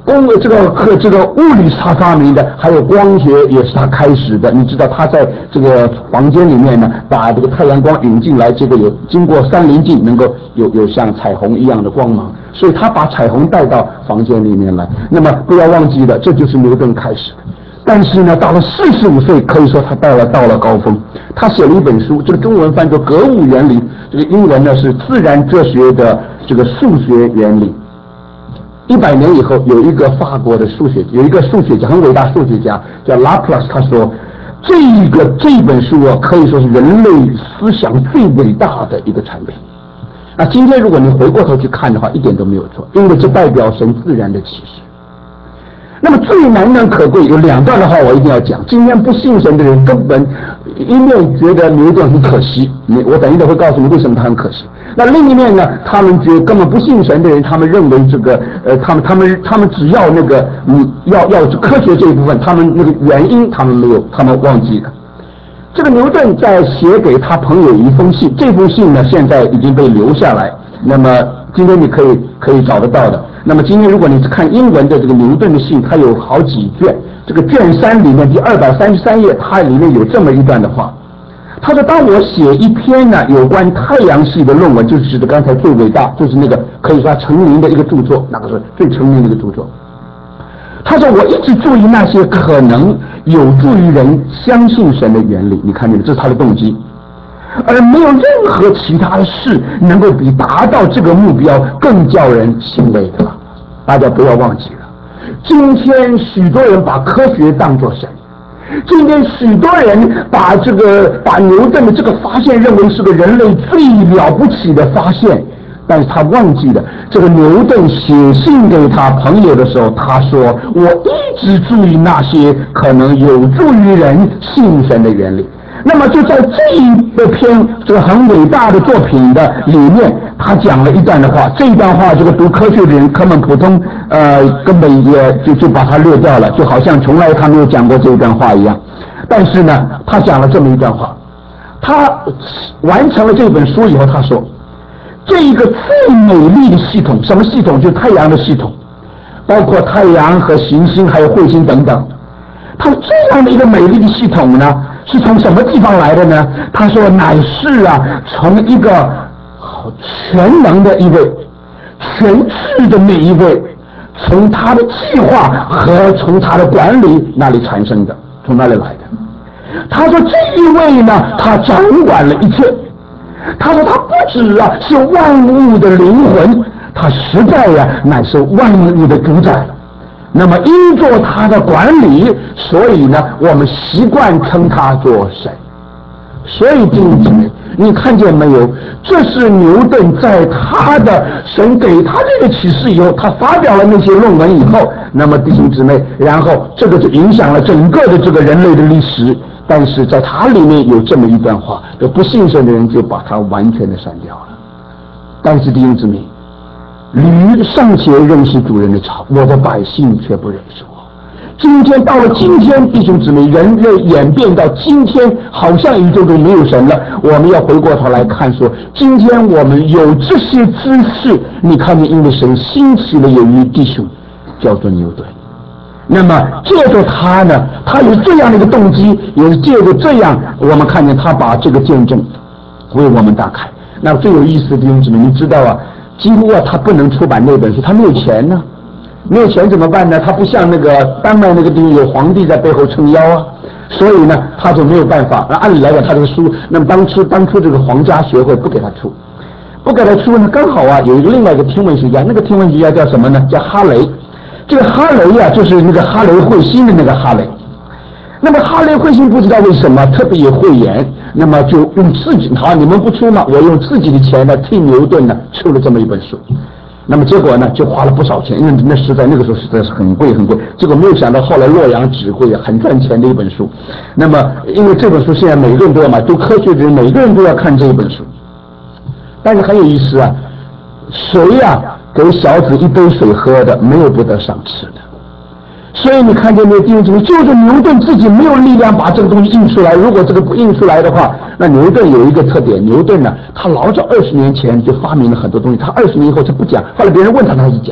工这个和这个物理是他发明的，还有光学也是他开始的。你知道他在这个房间里面呢，把这个太阳光引进来，结果有经过三棱镜能够有有像彩虹一样的光芒，所以他把彩虹带到房间里面来。那么不要忘记了，这就是牛顿开始的。但是呢，到了四十五岁，可以说他到了到了高峰。他写了一本书，这个中文翻作《格物原理》，这个英文呢是自然哲学的这个数学原理。一百年以后，有一个法国的数学，有一个数学家，很伟大数学家叫拉普拉斯，他说，这个这本书啊，可以说是人类思想最伟大的一个产品。那今天如果你回过头去看的话，一点都没有错，因为这代表神自然的启示。那么最难能可贵有两段的话我一定要讲。今天不信神的人根本一面觉得牛顿很可惜，你我等一等会告诉你为什么他很可惜。那另一面呢，他们觉得根本不信神的人，他们认为这个呃，他们他们他们只要那个嗯，要要科学这一部分，他们那个原因他们没有，他们忘记了。这个牛顿在写给他朋友一封信，这封信呢现在已经被留下来，那么今天你可以可以找得到的。那么今天如果你看英文的这个牛顿的信，它有好几卷，这个卷三里面第二百三十三页，它里面有这么一段的话，他说：当我写一篇呢有关太阳系的论文，就是指的刚才最伟大，就是那个可以说成名的一个著作，那个是最成名的一个著作。他说我一直注意那些可能有助于人相信神的原理，你看见没？这是他的动机。而没有任何其他的事能够比达到这个目标更叫人欣慰的了。大家不要忘记了，今天许多人把科学当作神，今天许多人把这个把牛顿的这个发现认为是个人类最了不起的发现，但是他忘记了这个牛顿写信给他朋友的时候，他说我一直注意那些可能有助于人信神的原理。那么就在这一篇这个很伟大的作品的里面，他讲了一段的话，这一段话这个读科学的人根本普通呃根本也就就把它略掉了，就好像从来他没有讲过这一段话一样。但是呢，他讲了这么一段话，他完成了这本书以后，他说这一个最美丽的系统，什么系统？就是太阳的系统，包括太阳和行星还有彗星等等。他这样的一个美丽的系统呢，是从什么地方来的呢？他说乃是啊，从一个全能的一位、全智的那一位，从他的计划和从他的管理那里产生的，从那里来的。他说这一位呢，他掌管了一切。他说他不止啊是万物的灵魂，他实在呀、啊、乃是万物的主宰。那么因做他的管理，所以呢我们习惯称他做神。所以弟兄姊妹，你看见没有？这是牛顿在他的神给他这个启示以后，他发表了那些论文以后，那么弟兄姊妹，然后这个就影响了整个的这个人类的历史。但是在他里面有这么一段话，这不信神的人就把它完全的删掉了。但是弟兄姊妹，驴尚且认识主人的槽，我的百姓却不认识我。今天到了今天，弟兄姊妹，人类演变到今天，好像宇宙中没有神了。我们要回过头来看说，今天我们有这些知识，你看见因为神兴起了有一弟兄叫做牛顿。那么借着他呢，他有这样的一个动机，也是借着这样，我们看见他把这个见证为我们打开。那最有意思的弟兄姊妹，你知道啊，几乎啊他不能出版那本书，他没有钱呢。没有钱怎么办呢？他不像那个丹麦那个地方有皇帝在背后撑腰啊，所以呢他就没有办法。那按理来讲，他这个书，那么当初当初这个皇家学会不给他出，不给他出呢，刚好啊有一个另外一个天文学家，那个天文学家叫什么呢？叫哈雷。这个哈雷呀、啊，就是那个哈雷彗星的那个哈雷。那么哈雷彗星不知道为什么特别有慧眼，那么就用自己，好，你们不出嘛，我用自己的钱呢替牛顿呢出了这么一本书。那么结果呢，就花了不少钱，因为那实在那个时候实在是很贵很贵。结果没有想到后来洛阳纸贵啊，很赚钱的一本书。那么因为这本书现在每个人都要买，读科学的人每个人都要看这一本书。但是很有意思啊，谁呀、啊、给小子一杯水喝的，没有不得赏赐的。所以你看见没有，弟兄姊妹，就是牛顿自己没有力量把这个东西印出来。如果这个不印出来的话，那牛顿有一个特点，牛顿呢，他老早二十年前就发明了很多东西，他二十年以后他不讲，后来别人问他，他就讲。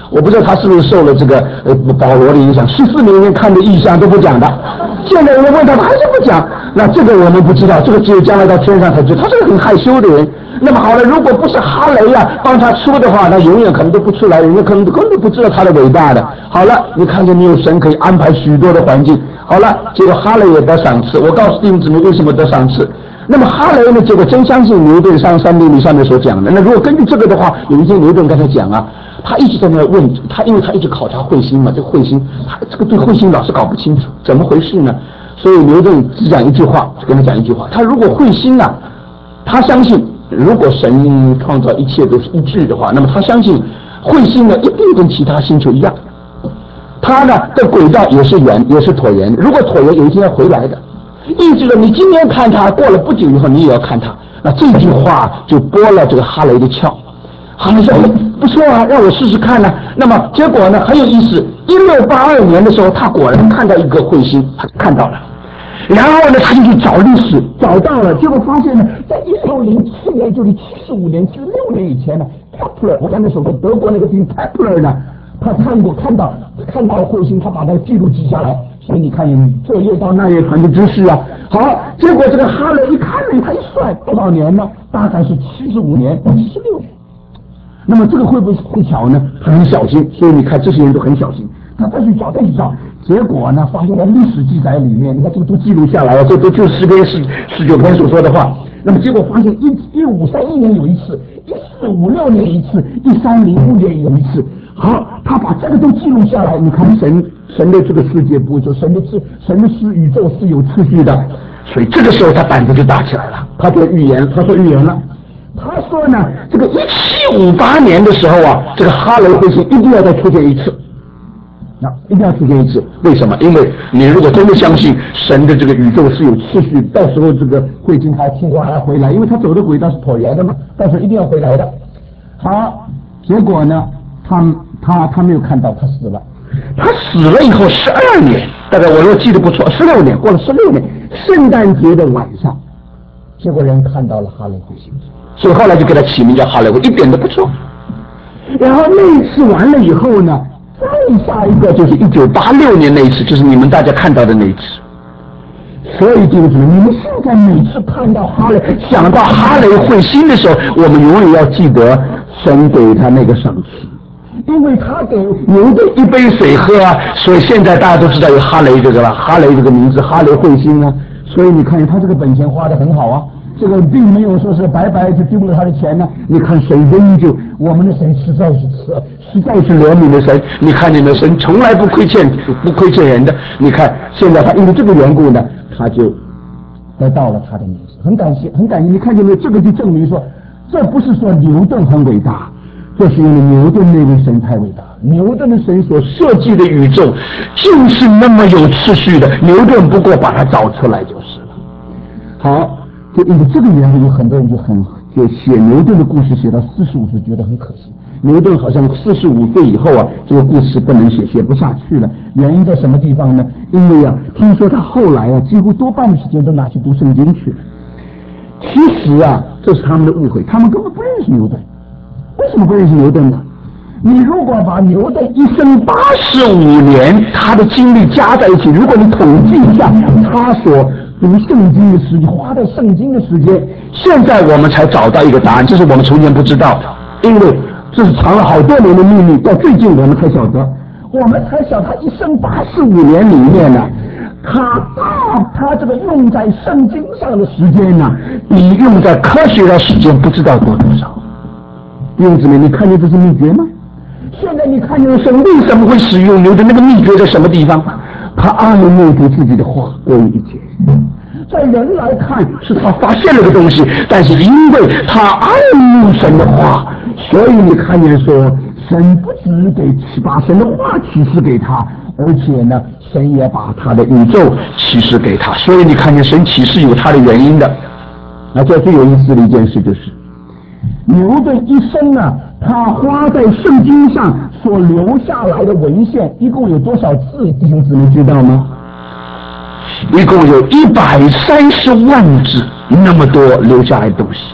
我不知道他是不是受了这个呃保罗的影响，十四年前看的异象都不讲的，现在人问他，他还是不讲。那这个我们不知道，这个只有将来到天上才知道。他是个很害羞的人。那么好了，如果不是哈雷啊帮他说的话，他永远可能都不出来，人家可能根本不知道他的伟大的。好了，你看见没有？神可以安排许多的环境。好了，结果哈雷也得赏赐。我告诉弟兄姊妹为什么得赏赐。那么哈雷呢？结果真相信牛顿上三定律上面所讲的。那如果根据这个的话，有一天牛顿跟他讲啊，他一直在那问他，因为他一直考察彗星嘛，这个彗星，他这个对彗星老是搞不清楚，怎么回事呢？所以牛顿只讲一句话，跟他讲一句话，他如果彗星啊，他相信如果神创造一切都是一致的话，那么他相信彗星呢一定跟其他星球一样，它呢的轨道也是圆，也是椭圆，如果椭圆有一天要回来的。意思着你今天看它，过了不久以后你也要看它。那这句话就拨了这个哈雷的窍。哈雷说：“哎，不错啊，让我试试看呢、啊。”那么结果呢很有意思，一六八二年的时候，他果然看到一个彗星，他看到了。然后呢，他就去找历史，找到了，结果发现呢，在一六零七年，就是七十五年、十六年以前呢 ，Kepler， 我刚才说过，德国那个兵 Kepler 呢，他看过看到看到了彗星，他把那个记录记下来。所以你看，这页到那页传的知识啊。好，结果这个哈雷一看呢，他一算多少年呢？大概是七十五年到七十六年。那么这个会不会会巧呢？他很小心，所以你看这些人都很小心。他再去找再去找，结果呢，发现在历史记载里面，你看这个都记录下来了，这都就是十篇十十九篇所说的话。那么结果发现一一五三一年有一次，一四五六年一次，一三零五年有一次。好，他把这个都记录下来。你看神神的这个世界不就神的秩神的是宇宙是有秩序的，所以这个时候他胆子就大起来了。他做预言，他说预言了。他说呢，这个一七五八年的时候啊，这个哈雷彗星一定要再出现一次。那一定要出现一次，为什么？因为你如果真的相信神的这个宇宙是有秩序，到时候这个彗星还听话还回来，因为他走的轨道是椭圆的嘛，到时候一定要回来的。好，结果呢，他他他没有看到，他死了。他死了以后十二年，大概我如果记得不错，十六年过了十六年，圣诞节的晚上，结果人看到了哈雷彗星，所以后来就给他起名叫哈雷彗，一点都不错。然后那一次完了以后呢？再下一个就是一九八六年那一次，就是你们大家看到的那一次。所以弟兄姊妹，你们现在每次看到哈雷，想到哈雷彗星的时候，我们永远要记得神给他那个赏赐，因为他给牛顿一杯水喝啊，所以现在大家都知道有哈雷这个了，哈雷这个名字，哈雷彗星啊。所以你看他这个本钱花得很好啊。这个并没有说是白白就丢了他的钱呢。你看神仍旧，我们的神实在是实在是怜悯的神。你看你们神从来不亏欠不亏欠人的。你看现在他因为这个缘故呢，他就得到了他的名字，很感谢很感谢。你看见没有？这个就证明说，这不是说牛顿很伟大，这是因为牛顿那位神太伟大。牛顿的神所设计的宇宙就是那么有秩序的，牛顿不过把它找出来就是了。好。就因为这个原因，有很多人就很就写牛顿的故事写到四十五岁，觉得很可惜。牛顿好像四十五岁以后啊，这个故事不能写，写不下去了。原因在什么地方呢？因为啊，听说他后来啊，几乎多半的时间都拿去读圣经去了。其实啊，这是他们的误会，他们根本不认识牛顿。为什么不认识牛顿呢？你如果把牛顿一生八十五年他的经历加在一起，如果你统计一下他所读圣经的时间，花在圣经的时间，现在我们才找到一个答案，这是我们从前不知道的，因为这是藏了好多年的秘密，到最近我们才晓得，我们才晓得他一生八十五年里面呢，他大他这个用在圣经上的时间呢，比用在科学的时间不知道多多少。弟兄姊妹，你看见这是秘诀吗？现在你看见神为什么会使用牛的那个秘诀在什么地方？他按照对自己的话归一切，在人来看是他发现了个东西，但是因为他按照神的话，所以你看见说神不只给把神的话启示给他，而且呢神也把他的宇宙启示给他，所以你看见神启示有他的原因的。那这最有意思的一件事就是牛顿一生啊，他花在圣经上所留下来的文献一共有多少字？弟兄姊妹知道吗？一共有一百三十万字，那么多留下来的东西。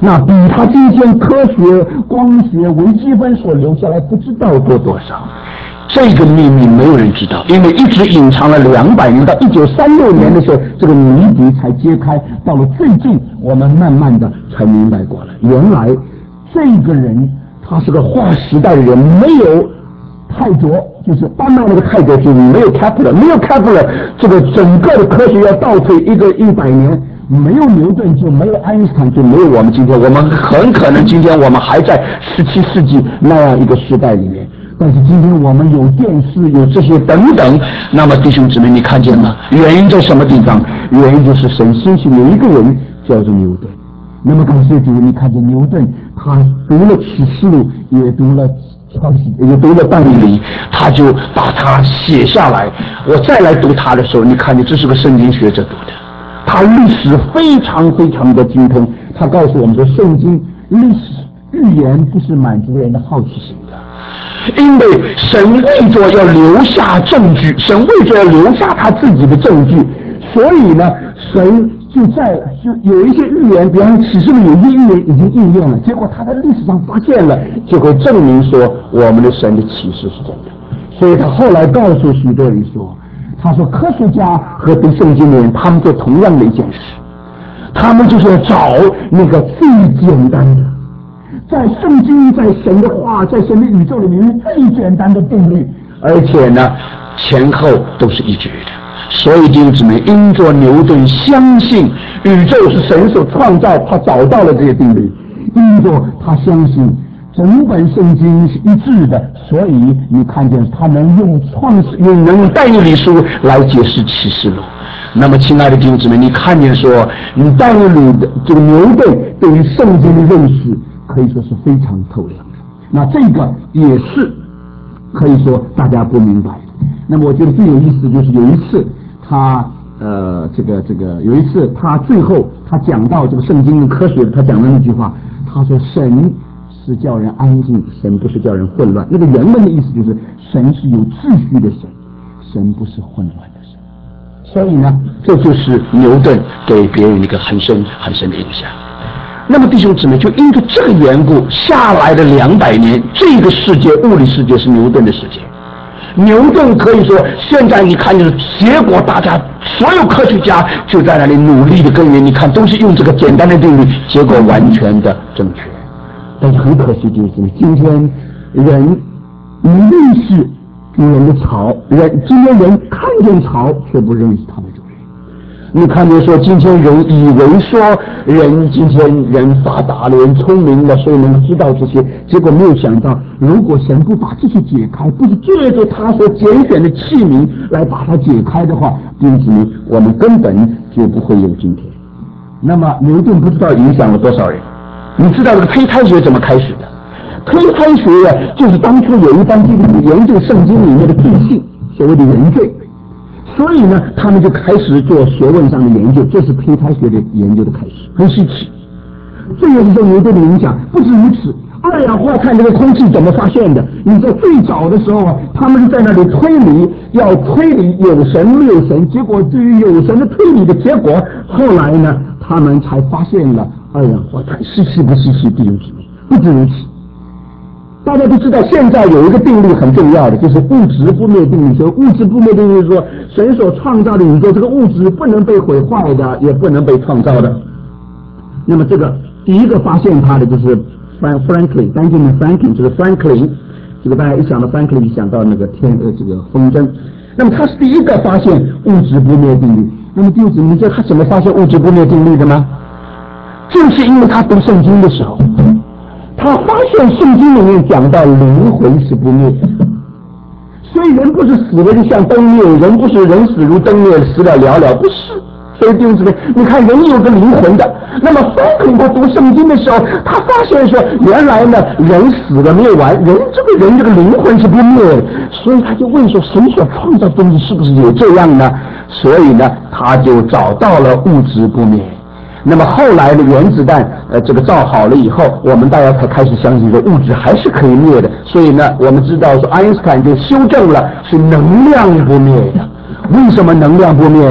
那比他今天科学、光学、微积分所留下来不知道多多少。这个秘密没有人知道，因为一直隐藏了两百年，到一九三六年的时候，这个谜底才揭开。到了最近，我们慢慢的才明白过来，原来这个人他是个划时代的人，没有泰卓，就是丹麦那个泰卓主义，没有开普勒，没有开普勒，这个整个的科学要倒退一个一百年。没有牛顿就没有爱因斯坦，就没有我们今天。我们很可能今天我们还在十七世纪那样一个时代里面。但是今天我们有电视，有这些等等，那么弟兄姊妹，你看见吗？原因在什么地方？原因就是神兴起有一个人叫做牛顿。那么感谢主，你看见牛顿，他读了启示录，也读了创世，也读了但以理，他就把它写下来。我再来读他的时候，你看见这是个圣经学者读的。他历史非常非常的精通，他告诉我们说，圣经历史预言不是满足人的好奇心的，因为神为着要留下证据，神为着要留下他自己的证据，所以呢，神就在就有一些预言，比方说启示录有一些预言已经应验了，结果他在历史上发现了，就会证明说我们的神的启示是真的。所以他后来告诉许多人说，他说科学家和读圣经的人，他们做同样的一件事，他们就是要找那个最简单的，在圣经、在神的话、在神的宇宙里面最简单的定律，而且呢前后都是一致的。所以弟兄姊妹，因着牛顿相信宇宙是神所创造，他找到了这些定律；因着他相信整本圣经是一致的，所以你看见他能用创世，用能用但以理书来解释启示录。那么，亲爱的弟兄姊妹，你看见说，你但以理的这个牛顿对于圣经的认识可以说是非常透亮的。那这个也是可以说大家不明白的。那么，我觉得最有意思就是有一次他呃，这个这个有一次他最后他讲到这个圣经的科学，他讲的那句话，他说神是叫人安静，神不是叫人混乱。那个原文的意思就是神是有秩序的神，神不是混乱的神。所以呢，这就是牛顿给别人一个很深很深的印象。那么弟兄姊妹，就因着这个缘故，下来的两百年，这个世界物理世界是牛顿的世界。牛顿可以说，现在你看，就是结果，大家所有科学家就在那里努力的耕耘，你看都是用这个简单的定律，结果完全的正确。但是很可惜，就是今天人一定是主人的巢，人今天人看见巢，却不认识他的主人。你看见说，今天人以为说人今天人发达了，人聪明了，所以能知道这些，结果没有想到，如果神不把这些解开，不是借着他所拣选的器皿来把它解开的话，弟兄姊妹，我们根本就不会有今天。那么牛顿不知道影响了多少人。你知道这个胚胎学怎么开始的？胚胎学啊，就是当初有一帮基督徒研究圣经里面的罪性，所谓的原罪，所以呢，他们就开始做学问上的研究，这是胚胎学的研究的开始，很稀奇。这也是受牛顿的影响。不止如此，二氧化碳这个空气怎么发现的？你在最早的时候啊，他们是在那里推理，要推理有神没有神，结果对于有神的推理的结果，后来呢，他们才发现了二氧化碳稀奇不稀奇？弟兄姊妹，不止如此。大家都知道，现在有一个定律很重要的，就是物质不灭定律。说物质不灭定律说，神所创造的宇宙，这个物质不能被毁坏的，也不能被创造的。那么这个第一个发现它的就是 Franklin Benjamin Franklin， 就是 Franklin， 这个大家一想到 Franklin 想到那个天呃这个风筝。那么他是第一个发现物质不灭定律。那么弟兄姊妹，你知道他怎么发现物质不灭定律的吗？就是因为他读圣经的时候，他发现圣经里面讲到灵魂是不灭的，所以人不是死了就像灯灭，人不是人死如灯灭，死了了了，不是。所以弟兄姊妹，你看人有个灵魂的。那么弗兰克林他读圣经的时候，他发现说，原来呢人死了没有完，人这个人这个灵魂是不灭的，所以他就问说，神所创造东西是不是有这样呢？所以呢，他就找到了物质不灭。那么后来的原子弹呃这个造好了以后，我们大家才开始相信说物质还是可以灭的。所以呢，我们知道说爱因斯坦就修正了是能量不灭的。为什么能量不灭呢？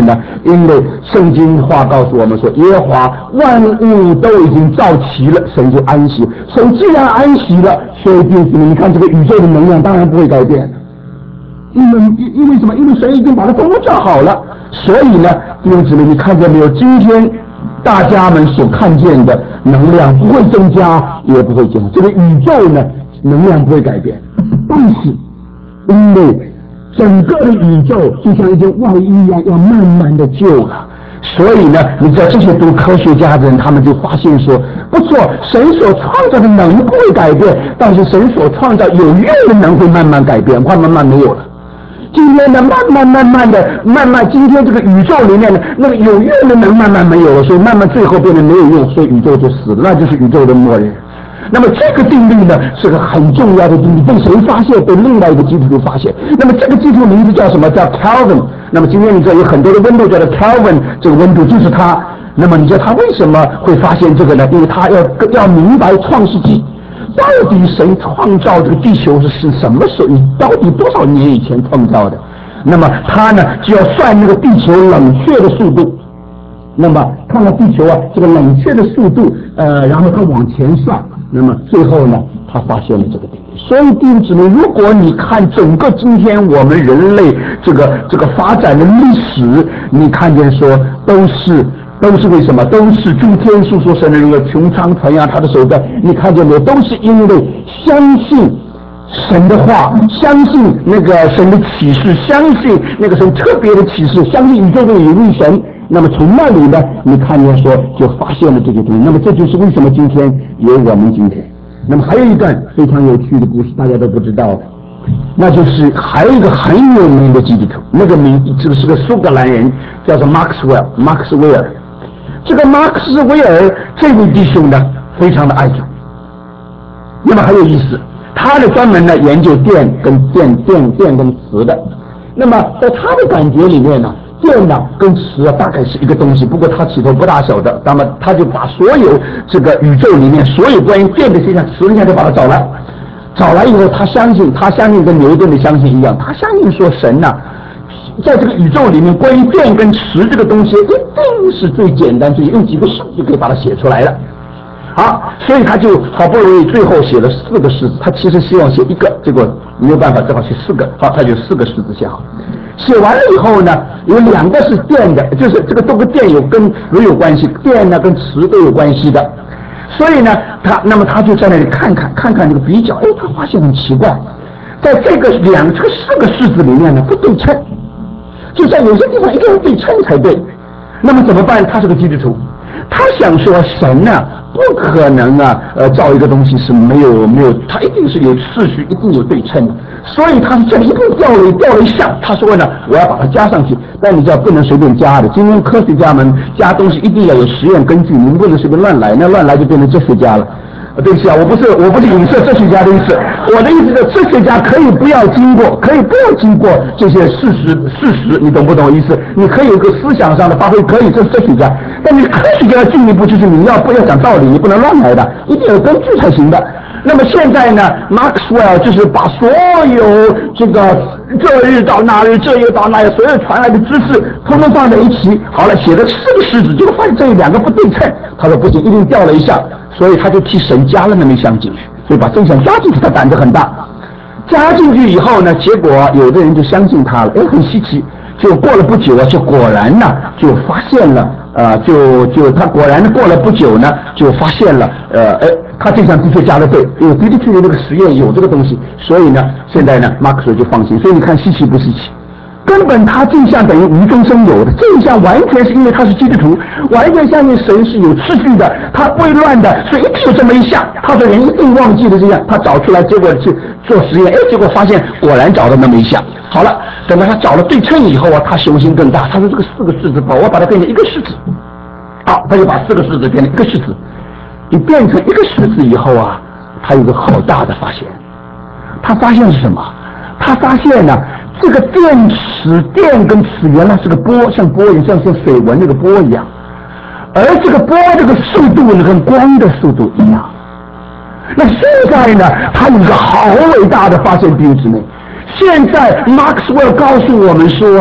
因为圣经话告诉我们说，耶和华万物都已经造齐了，神就安息。神既然安息了，所以弟兄们，你看这个宇宙的能量当然不会改变。因为因为什么？因为神已经把它都造好了。所以呢，弟兄姊妹，你看见没有？今天大家们所看见的能量不会增加，也不会减少。这个宇宙呢，能量不会改变，但是因为整个的宇宙就像一件外衣一样，要慢慢的旧了。所以呢，你知道这些读科学家的人，他们就发现说，不错，神所创造的能不会改变，但是神所创造有用的能会慢慢改变，快慢慢没有了。今天呢，慢慢慢慢的，慢慢，今天这个宇宙里面的那个有用的能慢慢没有了，所以慢慢最后变得没有用，所以宇宙就死了，那就是宇宙的末日。那么这个定律呢，是个很重要的定律，被谁发现？被另外一个基督徒发现。那么这个基督徒名字叫什么？叫 Calvin。那么今天你知道有很多的温度叫做 Calvin， 这个温度就是他。那么你知道他为什么会发现这个呢？因为他要要明白创世纪。到底神创造这个地球是是什么时候？到底多少年以前创造的？那么他呢就要算那个地球冷却的速度。那么看到地球啊这个冷却的速度，呃，然后他往前算，那么最后呢，他发现了这个定律。所以弟兄姊妹，如果你看整个今天我们人类这个这个发展的历史，你看见说都是。都是为什么？都是诸天述说神的那个穹苍传扬他的手段，你看见没有？都是因为相信神的话，相信那个神的启示，相信那个神特别的启示，相信宇宙中有一神。那么从那里呢，你看见说就发现了这个东西。那么这就是为什么今天有我们今天。那么还有一段非常有趣的故事，大家都不知道的，那就是还有一个很有名的基督徒，那个名这个是个苏格兰人，叫做 Maxwell 马克斯韦尔。这个马克斯韦尔这位弟兄呢，非常的爱主。那么很有意思，他的专门呢研究电跟电电电跟磁的。那么在他的感觉里面呢，电呢跟磁啊大概是一个东西，不过他起头不大晓得。那么他就把所有这个宇宙里面所有关于电的现象、磁的现象都把它找来，找来以后，他相信，他相信跟牛顿的相信一样，他相信说神呢、啊。在这个宇宙里面，关于电跟磁这个东西，一定是最简单，最用几个数就可以把它写出来了。好，所以他就好不容易最后写了四个式子，他其实希望写一个，结果没有办法，只好写四个。好，他就四个式子写好。写完了以后呢，有两个是电的，就是这个都跟电有跟磁有关系，电呢跟磁都有关系的。所以呢，他那么他就在那里看看看看这个比较，哎，他发现很奇怪，在这个两这个四个式子里面呢不对称。就在有些地方一定要对称才对，那么怎么办？他是个基督徒，他想说神呢、啊、不可能啊，呃，造一个东西是没有没有，他一定是有次序，一定有对称的。所以他这里一定掉了掉了一项，他说呢，我要把它加上去，但你知道不能随便加的。今天科学家们加东西一定要有实验根据，你们不能随便乱来，那乱来就变成哲学家了。对不起啊，我不是我不是影射哲学家的意思，我的意思是哲学家可以不要经过，可以不要经过这些事实事实，你懂不懂意思？你可以有一个思想上的发挥，可以这是哲学家，但你科学家进一步就是你要不要讲道理，你不能乱来的，一定有根据才行的。那么现在呢 ，Maxwell 就是把所有这个这日到那日，这日到那日，所有传来的知识，通通放在一起，好了，写了四个式子，结果发现这两个不对称，他说不行，一定掉了一项。所以他就替神加了那么一项进去，所以把这项加进去，他胆子很大。加进去以后呢，结果有的人就相信他了，哎，很稀奇。就过了不久啊，就果然呢，就发现了，呃，就就他果然过了不久呢，就发现了，呃，哎，他这项的确加的对，因为的的确确这个实验有这个东西，所以呢，现在呢，马克思就放心。所以你看稀奇不稀奇？根本他这项等于无中生有的，这一项完全是因为他是基督徒，完全相信神是有秩序的，他不会乱的，所以一定有这么一项。他说人一定忘记了这样，他找出来，结果去做实验，哎，结果发现果然找到那么一项。好了，等到他找了对称以后啊，他雄心更大，他说这个四个式子吧，我把它变成一个式子。好，他就把四个式子变成一个式子。你变成一个式子以后啊，他有个好大的发现，他发现是什么？他发现呢、啊。这个电池电跟磁原来是个波，像波一样，像像水纹那个波一样，而这个波这个速度呢，跟光的速度一样。那现在呢，他有一个好伟大的发现，弟兄姊妹。现在 Maxwell 告诉我们说，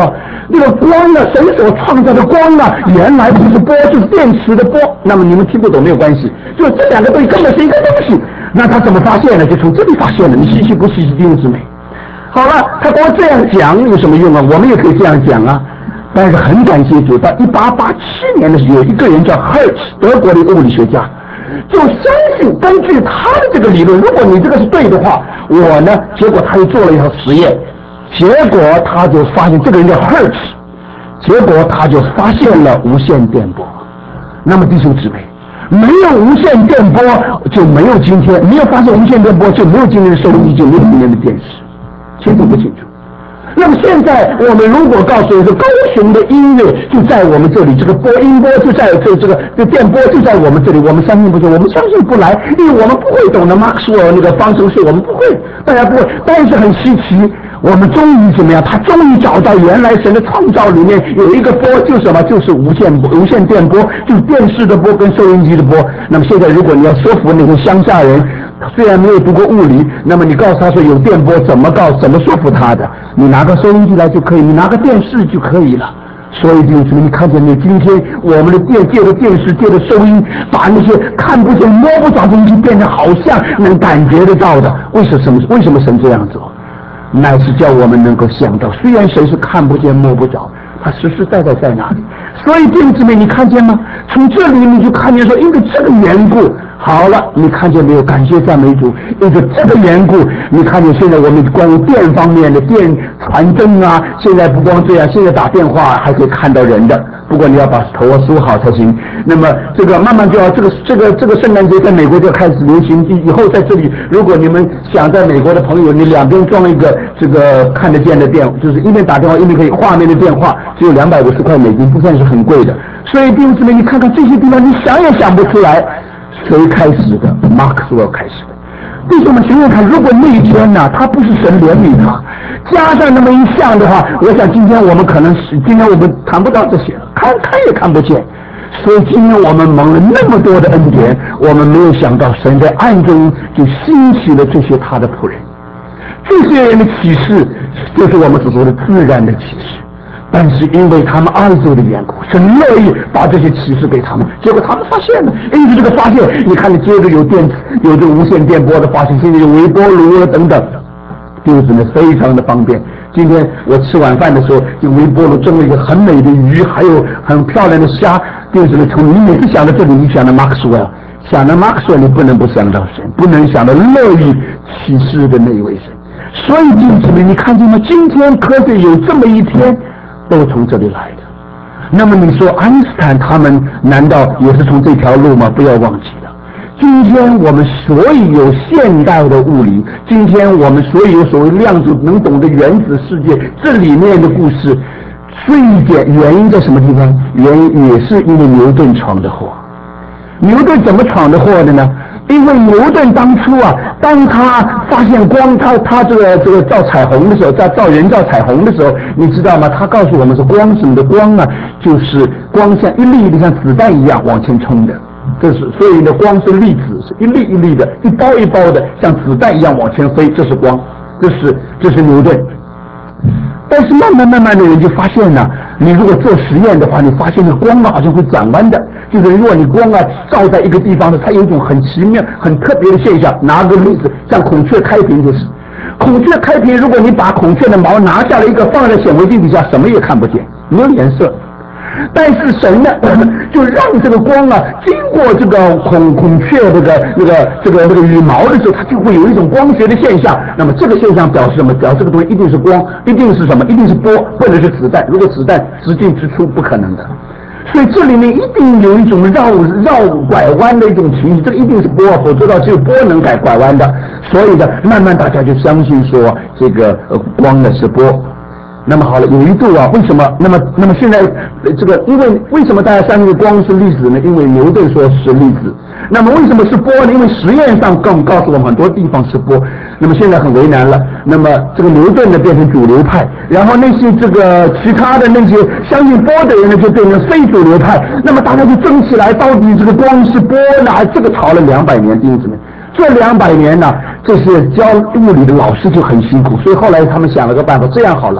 那个光呢，神所创造的光呢，原来不是波，就是电磁的波。那么你们听不懂没有关系，就这两个东西根本是一个东西。那他怎么发现呢？就从这里发现了。你稀奇不稀奇，弟兄姊妹？好了，他光这样讲有什么用啊？我们也可以这样讲啊。但是很感谢主，到一八八七年的时候，有一个人叫 Hertz， 德国的一个物理学家，就相信根据他的这个理论，如果你这个是对的话，我呢，结果他又做了一套实验，结果他就发现这个人叫 Hertz， 结果他就发现了无线电波。那么弟兄姊妹，没有无线电波就没有今天，没有发现无线电波就没有今天的收音机，就没有今天的电视，清楚不清楚？那么现在我们如果告诉你说高雄的音乐就在我们这里，这个播音波就在这这个这电波就在我们这里，我们相信不信？我们相信不来，因为我们不会懂得马克思韦那个方程式，我们不会，大家不会。但是很稀奇，我们终于怎么样？他终于找到原来神的创造里面有一个波，就是什么？就是无线无线电波，就是电视的波跟收音机的波。那么现在如果你要说服那些乡下人，虽然没有读过物理，那么你告诉他说有电波，怎么告怎么说服他的？你拿个收音机来就可以，你拿个电视就可以了。所以弟兄姊妹，你看见没有？今天我们的电借着电视借着收音，把那些看不见摸不着的东西变成好像能感觉得到的。为什么为什么神这样做？乃是叫我们能够想到，虽然神是看不见摸不着，他实实在在在哪里。所以弟兄姊妹，你看见吗？从这里你就看见说，因为这个缘故，好了，你看见没有？感谢赞美主，因为这个缘故，你看见现在我们关于电方面的电传真啊，现在不光这样，现在打电话还可以看到人的，不过你要把头发梳好才行。那么这个慢慢就要这个这个这个圣诞节在美国就开始流行，以后在这里，如果你们想在美国的朋友，你两边装一个这个看得见的电，就是一边打电话一边可以画面的电话，只有两百五十块美金，不算是很贵的。所以弟兄姊妹，你看看这些地方，你想也想不出来。谁开始的？马克思韦开始的。弟兄们，想想看，如果那一天呢、啊，他不是神怜悯他，加上那么一项的话，我想今天我们可能是今天我们谈不到这些，看看也看不见。所以今天我们蒙了那么多的恩典，我们没有想到神在暗中就兴起了这些他的仆人，这些人的启示就是我们所说的自然的启示。但是因为他们爱主的缘故，神乐意把这些启示给他们，结果他们发现了。因此这个发现，你看，你接着有电，有这个无线电波的发现，现在有微波炉了等等，就是呢非常的方便。今天我吃晚饭的时候，用微波炉蒸了一个很美的鱼，还有很漂亮的虾。就是呢，从你每次想到这里，你想到马克思韦，想到马克思韦，你不能不想到神，不能想到乐意启示的那一位神。所以弟兄们，你看见吗？今天科学有这么一天。都从这里来的。那么你说爱因斯坦他们难道也是从这条路吗？不要忘记了，今天我们所有现代的物理，今天我们所有所谓量子能懂的原子世界，这里面的故事，最简原因在什么地方？原因也是因为牛顿闯的祸。牛顿怎么闯的祸的呢？因为牛顿当初啊，当他发现光，他他这个这个照彩虹的时候，在照人造彩虹的时候，你知道吗？他告诉我们说，光什么的光啊，就是光像一粒一粒像子弹一样往前冲的。这是所以呢，光是粒子，是一粒一粒的，一包一包的，像子弹一样往前飞，这是光，这是这是牛顿。但是慢慢慢慢的人就发现呢，你如果做实验的话，你发现那光啊好像会转弯的。就是如果你光啊照在一个地方呢，它有一种很奇妙、很特别的现象。拿个例子，像孔雀开屏就是，孔雀开屏，如果你把孔雀的毛拿下来一个，放在显微镜底下，什么也看不见，没有颜色。但是神呢，就让这个光啊经过这个孔孔雀这个那个这个那个羽毛的时候，它就会有一种光学的现象。那么这个现象表示什么？表示这个东西一定是光，一定是什么？一定是波，或者是子弹。如果子弹直进直出，不可能的。所以这里面一定有一种绕绕拐弯的一种情形，这个一定是波，否则到只有波能改拐弯的。所以呢，慢慢大家就相信说这个呃光呢是波。那么好了，有一度啊，为什么？那么那么现在这个，因为为什么大家相信光是粒子呢？因为牛顿说是粒子。那么为什么是波呢？因为实验上更告诉我们很多地方是波。那么现在很为难了。那么这个牛顿呢变成主流派，然后那些这个其他的那些相信波的人呢就变成非主流派。那么大家就争起来，到底这个光是波呢？这个吵了两百年，弟兄姊妹。这两百年呢，这些教物理的老师就很辛苦，所以后来他们想了个办法，这样好了。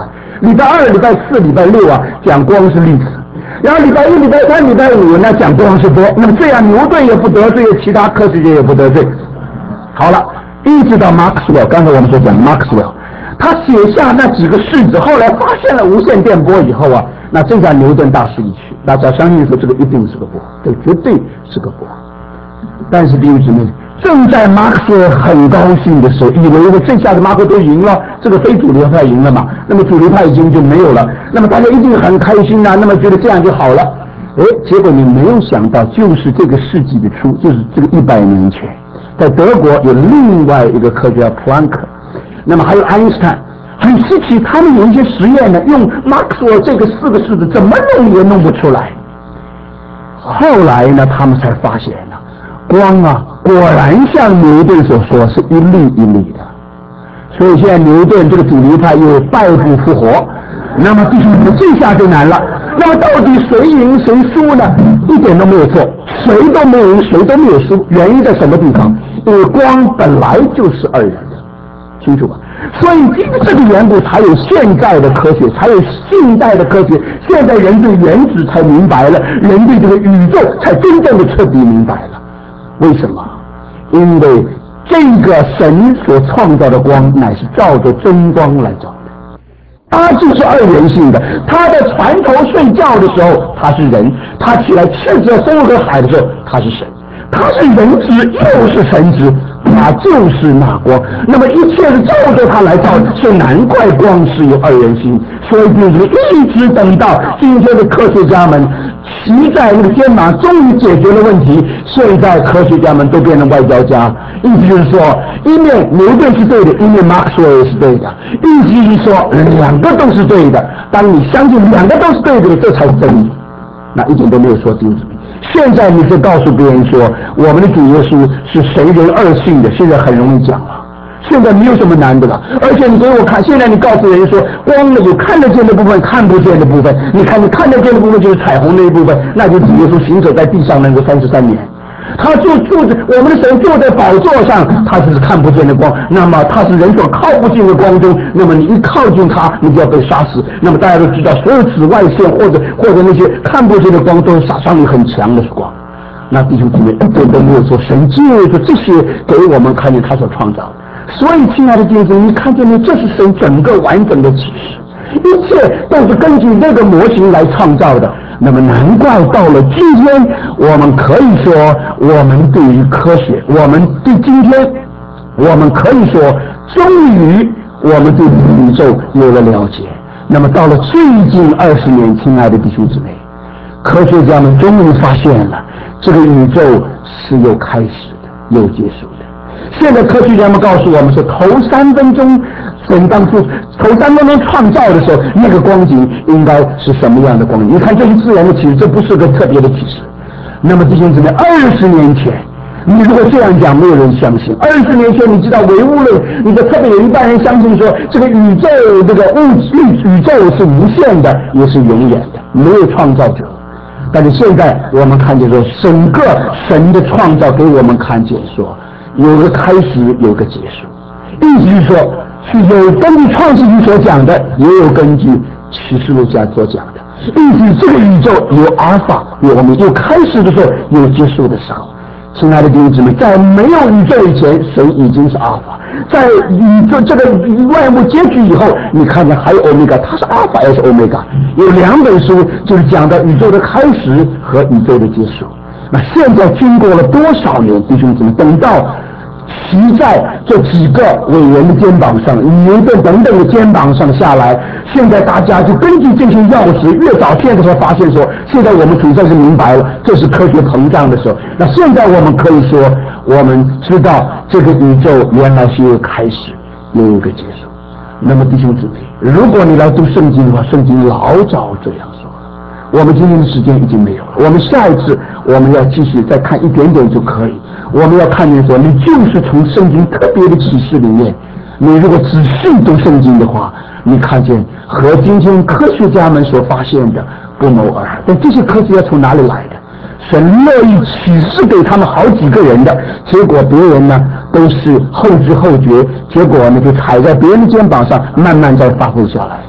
礼拜二、礼拜四、礼拜六啊讲光是粒子，然后礼拜一、礼拜三、礼拜五呢讲光是波。那么这样牛顿也不得罪，其他科学家也不得罪。好了，一直到 Maxwell， 刚才我们所讲 Maxwell， 他写下那几个式子，后来发现了无线电波以后啊，那这下牛顿大势已去，大家相信说这个一定是个波，这绝对是个波。但是弟兄姊妹，正在马克思很高兴的时候，以为我这下子马克思都赢了，这个非主流派赢了嘛，那么主流派已经就没有了，那么大家一定很开心啊，那么觉得这样就好了。哎，结果你没有想到，就是这个世纪的初，就是这个一百年前，在德国有另外一个科学家普朗克，那么还有爱因斯坦，很稀奇，他们有一些实验呢，用马克思这个四个式子怎么弄也弄不出来。后来呢，他们才发现呢，光啊，果然像牛顿所说，是一粒一粒的。所以现在牛顿这个主流派又败不复活。那么弟兄们，这下就难了。那么到底谁赢谁输呢？一点都没有错，谁都没有赢，谁都没有输。原因在什么地方？因为光本来就是二元的，清楚吧？所以因为这个缘故，才有现在的科学，才有近代的科学。现在人对原子才明白了，人对这个宇宙才真正的彻底明白了。为什么？因为这个神所创造的光，乃是照着真光来照的，它就是二元性的。他在船头睡觉的时候，他是人；他起来斥责风和海的时候，他是神。他是人子，又是神子，他就是那光。那么一切是照着他来照，所以难怪光是有二元性。所以就是一直等到今天的科学家们骑在那个肩膀，终于解决了问题。现在科学家们都变成外交家，意思就是说，一面牛顿是对的，一面马克思也是对的，意思就是说两个都是对的。当你相信两个都是对的，这才是真理。那一点都没有说丢子。现在你就告诉别人说，我们的主耶稣是神人二性的，现在很容易讲了。现在没有什么难的了，而且你给我看，现在你告诉人说，光呢有看得见的部分，看不见的部分。你看，你看得见的部分就是彩虹那一部分，那就是主耶稣行走在地上那个三十三年。他就坐着，我们的神坐在宝座上，他就是看不见的光。那么他是人所靠不进的光中，那么你一靠近他，你就要被杀死。那么大家都知道，所有紫外线或者或者那些看不见的光，都是杀伤力很强的光。那弟兄姊妹一点都没有说神借着这些给我们看见他所创造的。所以亲爱的弟兄姊妹，你看见没？这是神整个完整的启示，一切都是根据那个模型来创造的。那么难怪到了今天，我们可以说，我们对于科学，我们对今天，我们可以说，终于我们对宇宙有了了解。那么到了最近二十年，亲爱的弟兄姊妹，科学家们终于发现了，这个宇宙是有开始的，有结束的。现在科学家们告诉我们说，头三分钟神当初头三分钟创造的时候，那个光景应该是什么样的光景？你看，这是自然的启示，这不是个特别的启示。那么弟兄姊妹，二十年前，你如果这样讲，没有人相信。二十年前，你知道唯物论，你的特别有一半人相信说，这个宇宙这个物宇宇宙是无限的，也是永远的，没有创造者。但是现在我们看见说，整个神的创造给我们看见说，有个开始，有个结束。意思是说，是有根据创世纪所讲的，也有根据启示录家所讲的。意思这个宇宙有阿尔法，有我们有开始的时候，有结束的时候。亲爱的弟兄姊妹，在没有宇宙以前，神已经是阿尔法；在宇宙这个万物结局以后，你看见还有欧米伽，它是阿尔法也是欧米伽。有两本书就是讲到宇宙的开始和宇宙的结束。那现在经过了多少年，弟兄姊妹，等到骑在这几个伟人的肩膀上，牛顿等等的肩膀上下来，现在大家就根据这些钥匙，越早现在才发现说，现在我们总算是明白了，这是科学膨胀的时候。那现在我们可以说，我们知道这个宇宙原来是有开始，也有一个结束。那么弟兄姊妹，如果你来读圣经的话，圣经老早这样说了。我们今天的时间已经没有了，我们下一次我们要继续再看一点点就可以。我们要看见说，你就是从圣经特别的启示里面，你如果仔细读圣经的话，你看见和今天科学家们所发现的不谋而合。但这些科学家从哪里来的？神乐意启示给他们好几个人的，结果别人呢都是后知后觉，结果呢就踩在别人的肩膀上，慢慢再发挥下来。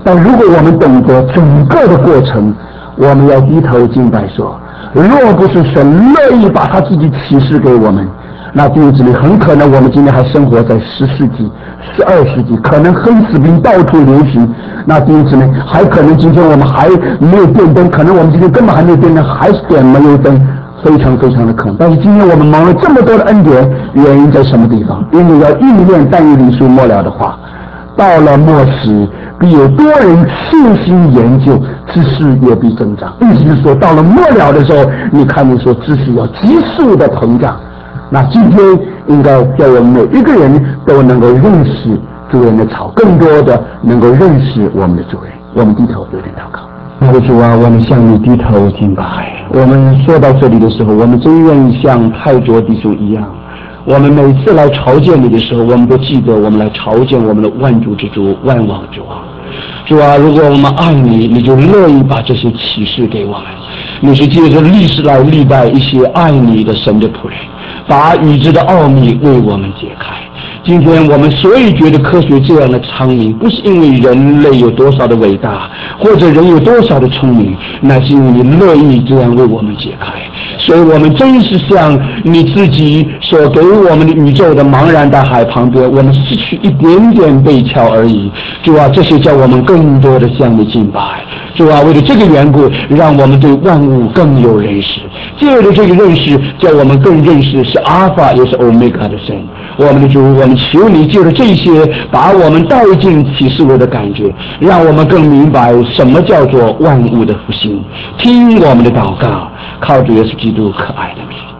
但如果我们懂得整个的过程，我们要低头敬拜说，若不是神乐意把他自己启示给我们，那弟兄姊妹，很可能我们今天还生活在十世纪、十二世纪，可能黑死病到处流行。那弟兄姊妹，还可能今天我们还没有电灯，可能我们今天根本还没有电灯，还是点煤油灯，非常非常的可能。但是今天我们蒙了这么多的恩典，原因在什么地方？因为要应验但以理书末了的话，到了末时，必有多人倾心研究，知识也必增长。意思是说，到了末了的时候，你看见说知识要急速的膨胀。那今天应该叫我们每一个人都能够认识主人的草，更多的能够认识我们的主人。我们低头有点祷告。我的主啊，我们向你低头敬拜。我们说到这里的时候，我们真愿意像泰卓弟兄一样，我们每次来朝见你的时候，我们都记得我们来朝见我们的万主之主、万王之王。主啊，如果我们爱你，你就乐意把这些启示给我们。你是借着历史来历代一些爱你的神的仆人，把宇宙的奥秘为我们解开。今天我们所以觉得科学这样的昌明，不是因为人类有多少的伟大，或者人有多少的聪明，乃是因为你乐意这样为我们解开。所以我们真是像你自己所给我们的宇宙的茫然大海旁边，我们失去一点点贝壳而已。主啊，这些叫我们更多的向你敬拜。主啊，为了这个缘故，让我们对万物更有认识。借着这个认识，叫我们更认识是阿尔法也是欧米伽的神。我们的主，我们求你借着这些，把我们带进启示录的感觉，让我们更明白什么叫做万物的复兴。听我们的祷告，靠主耶稣基督可爱的名。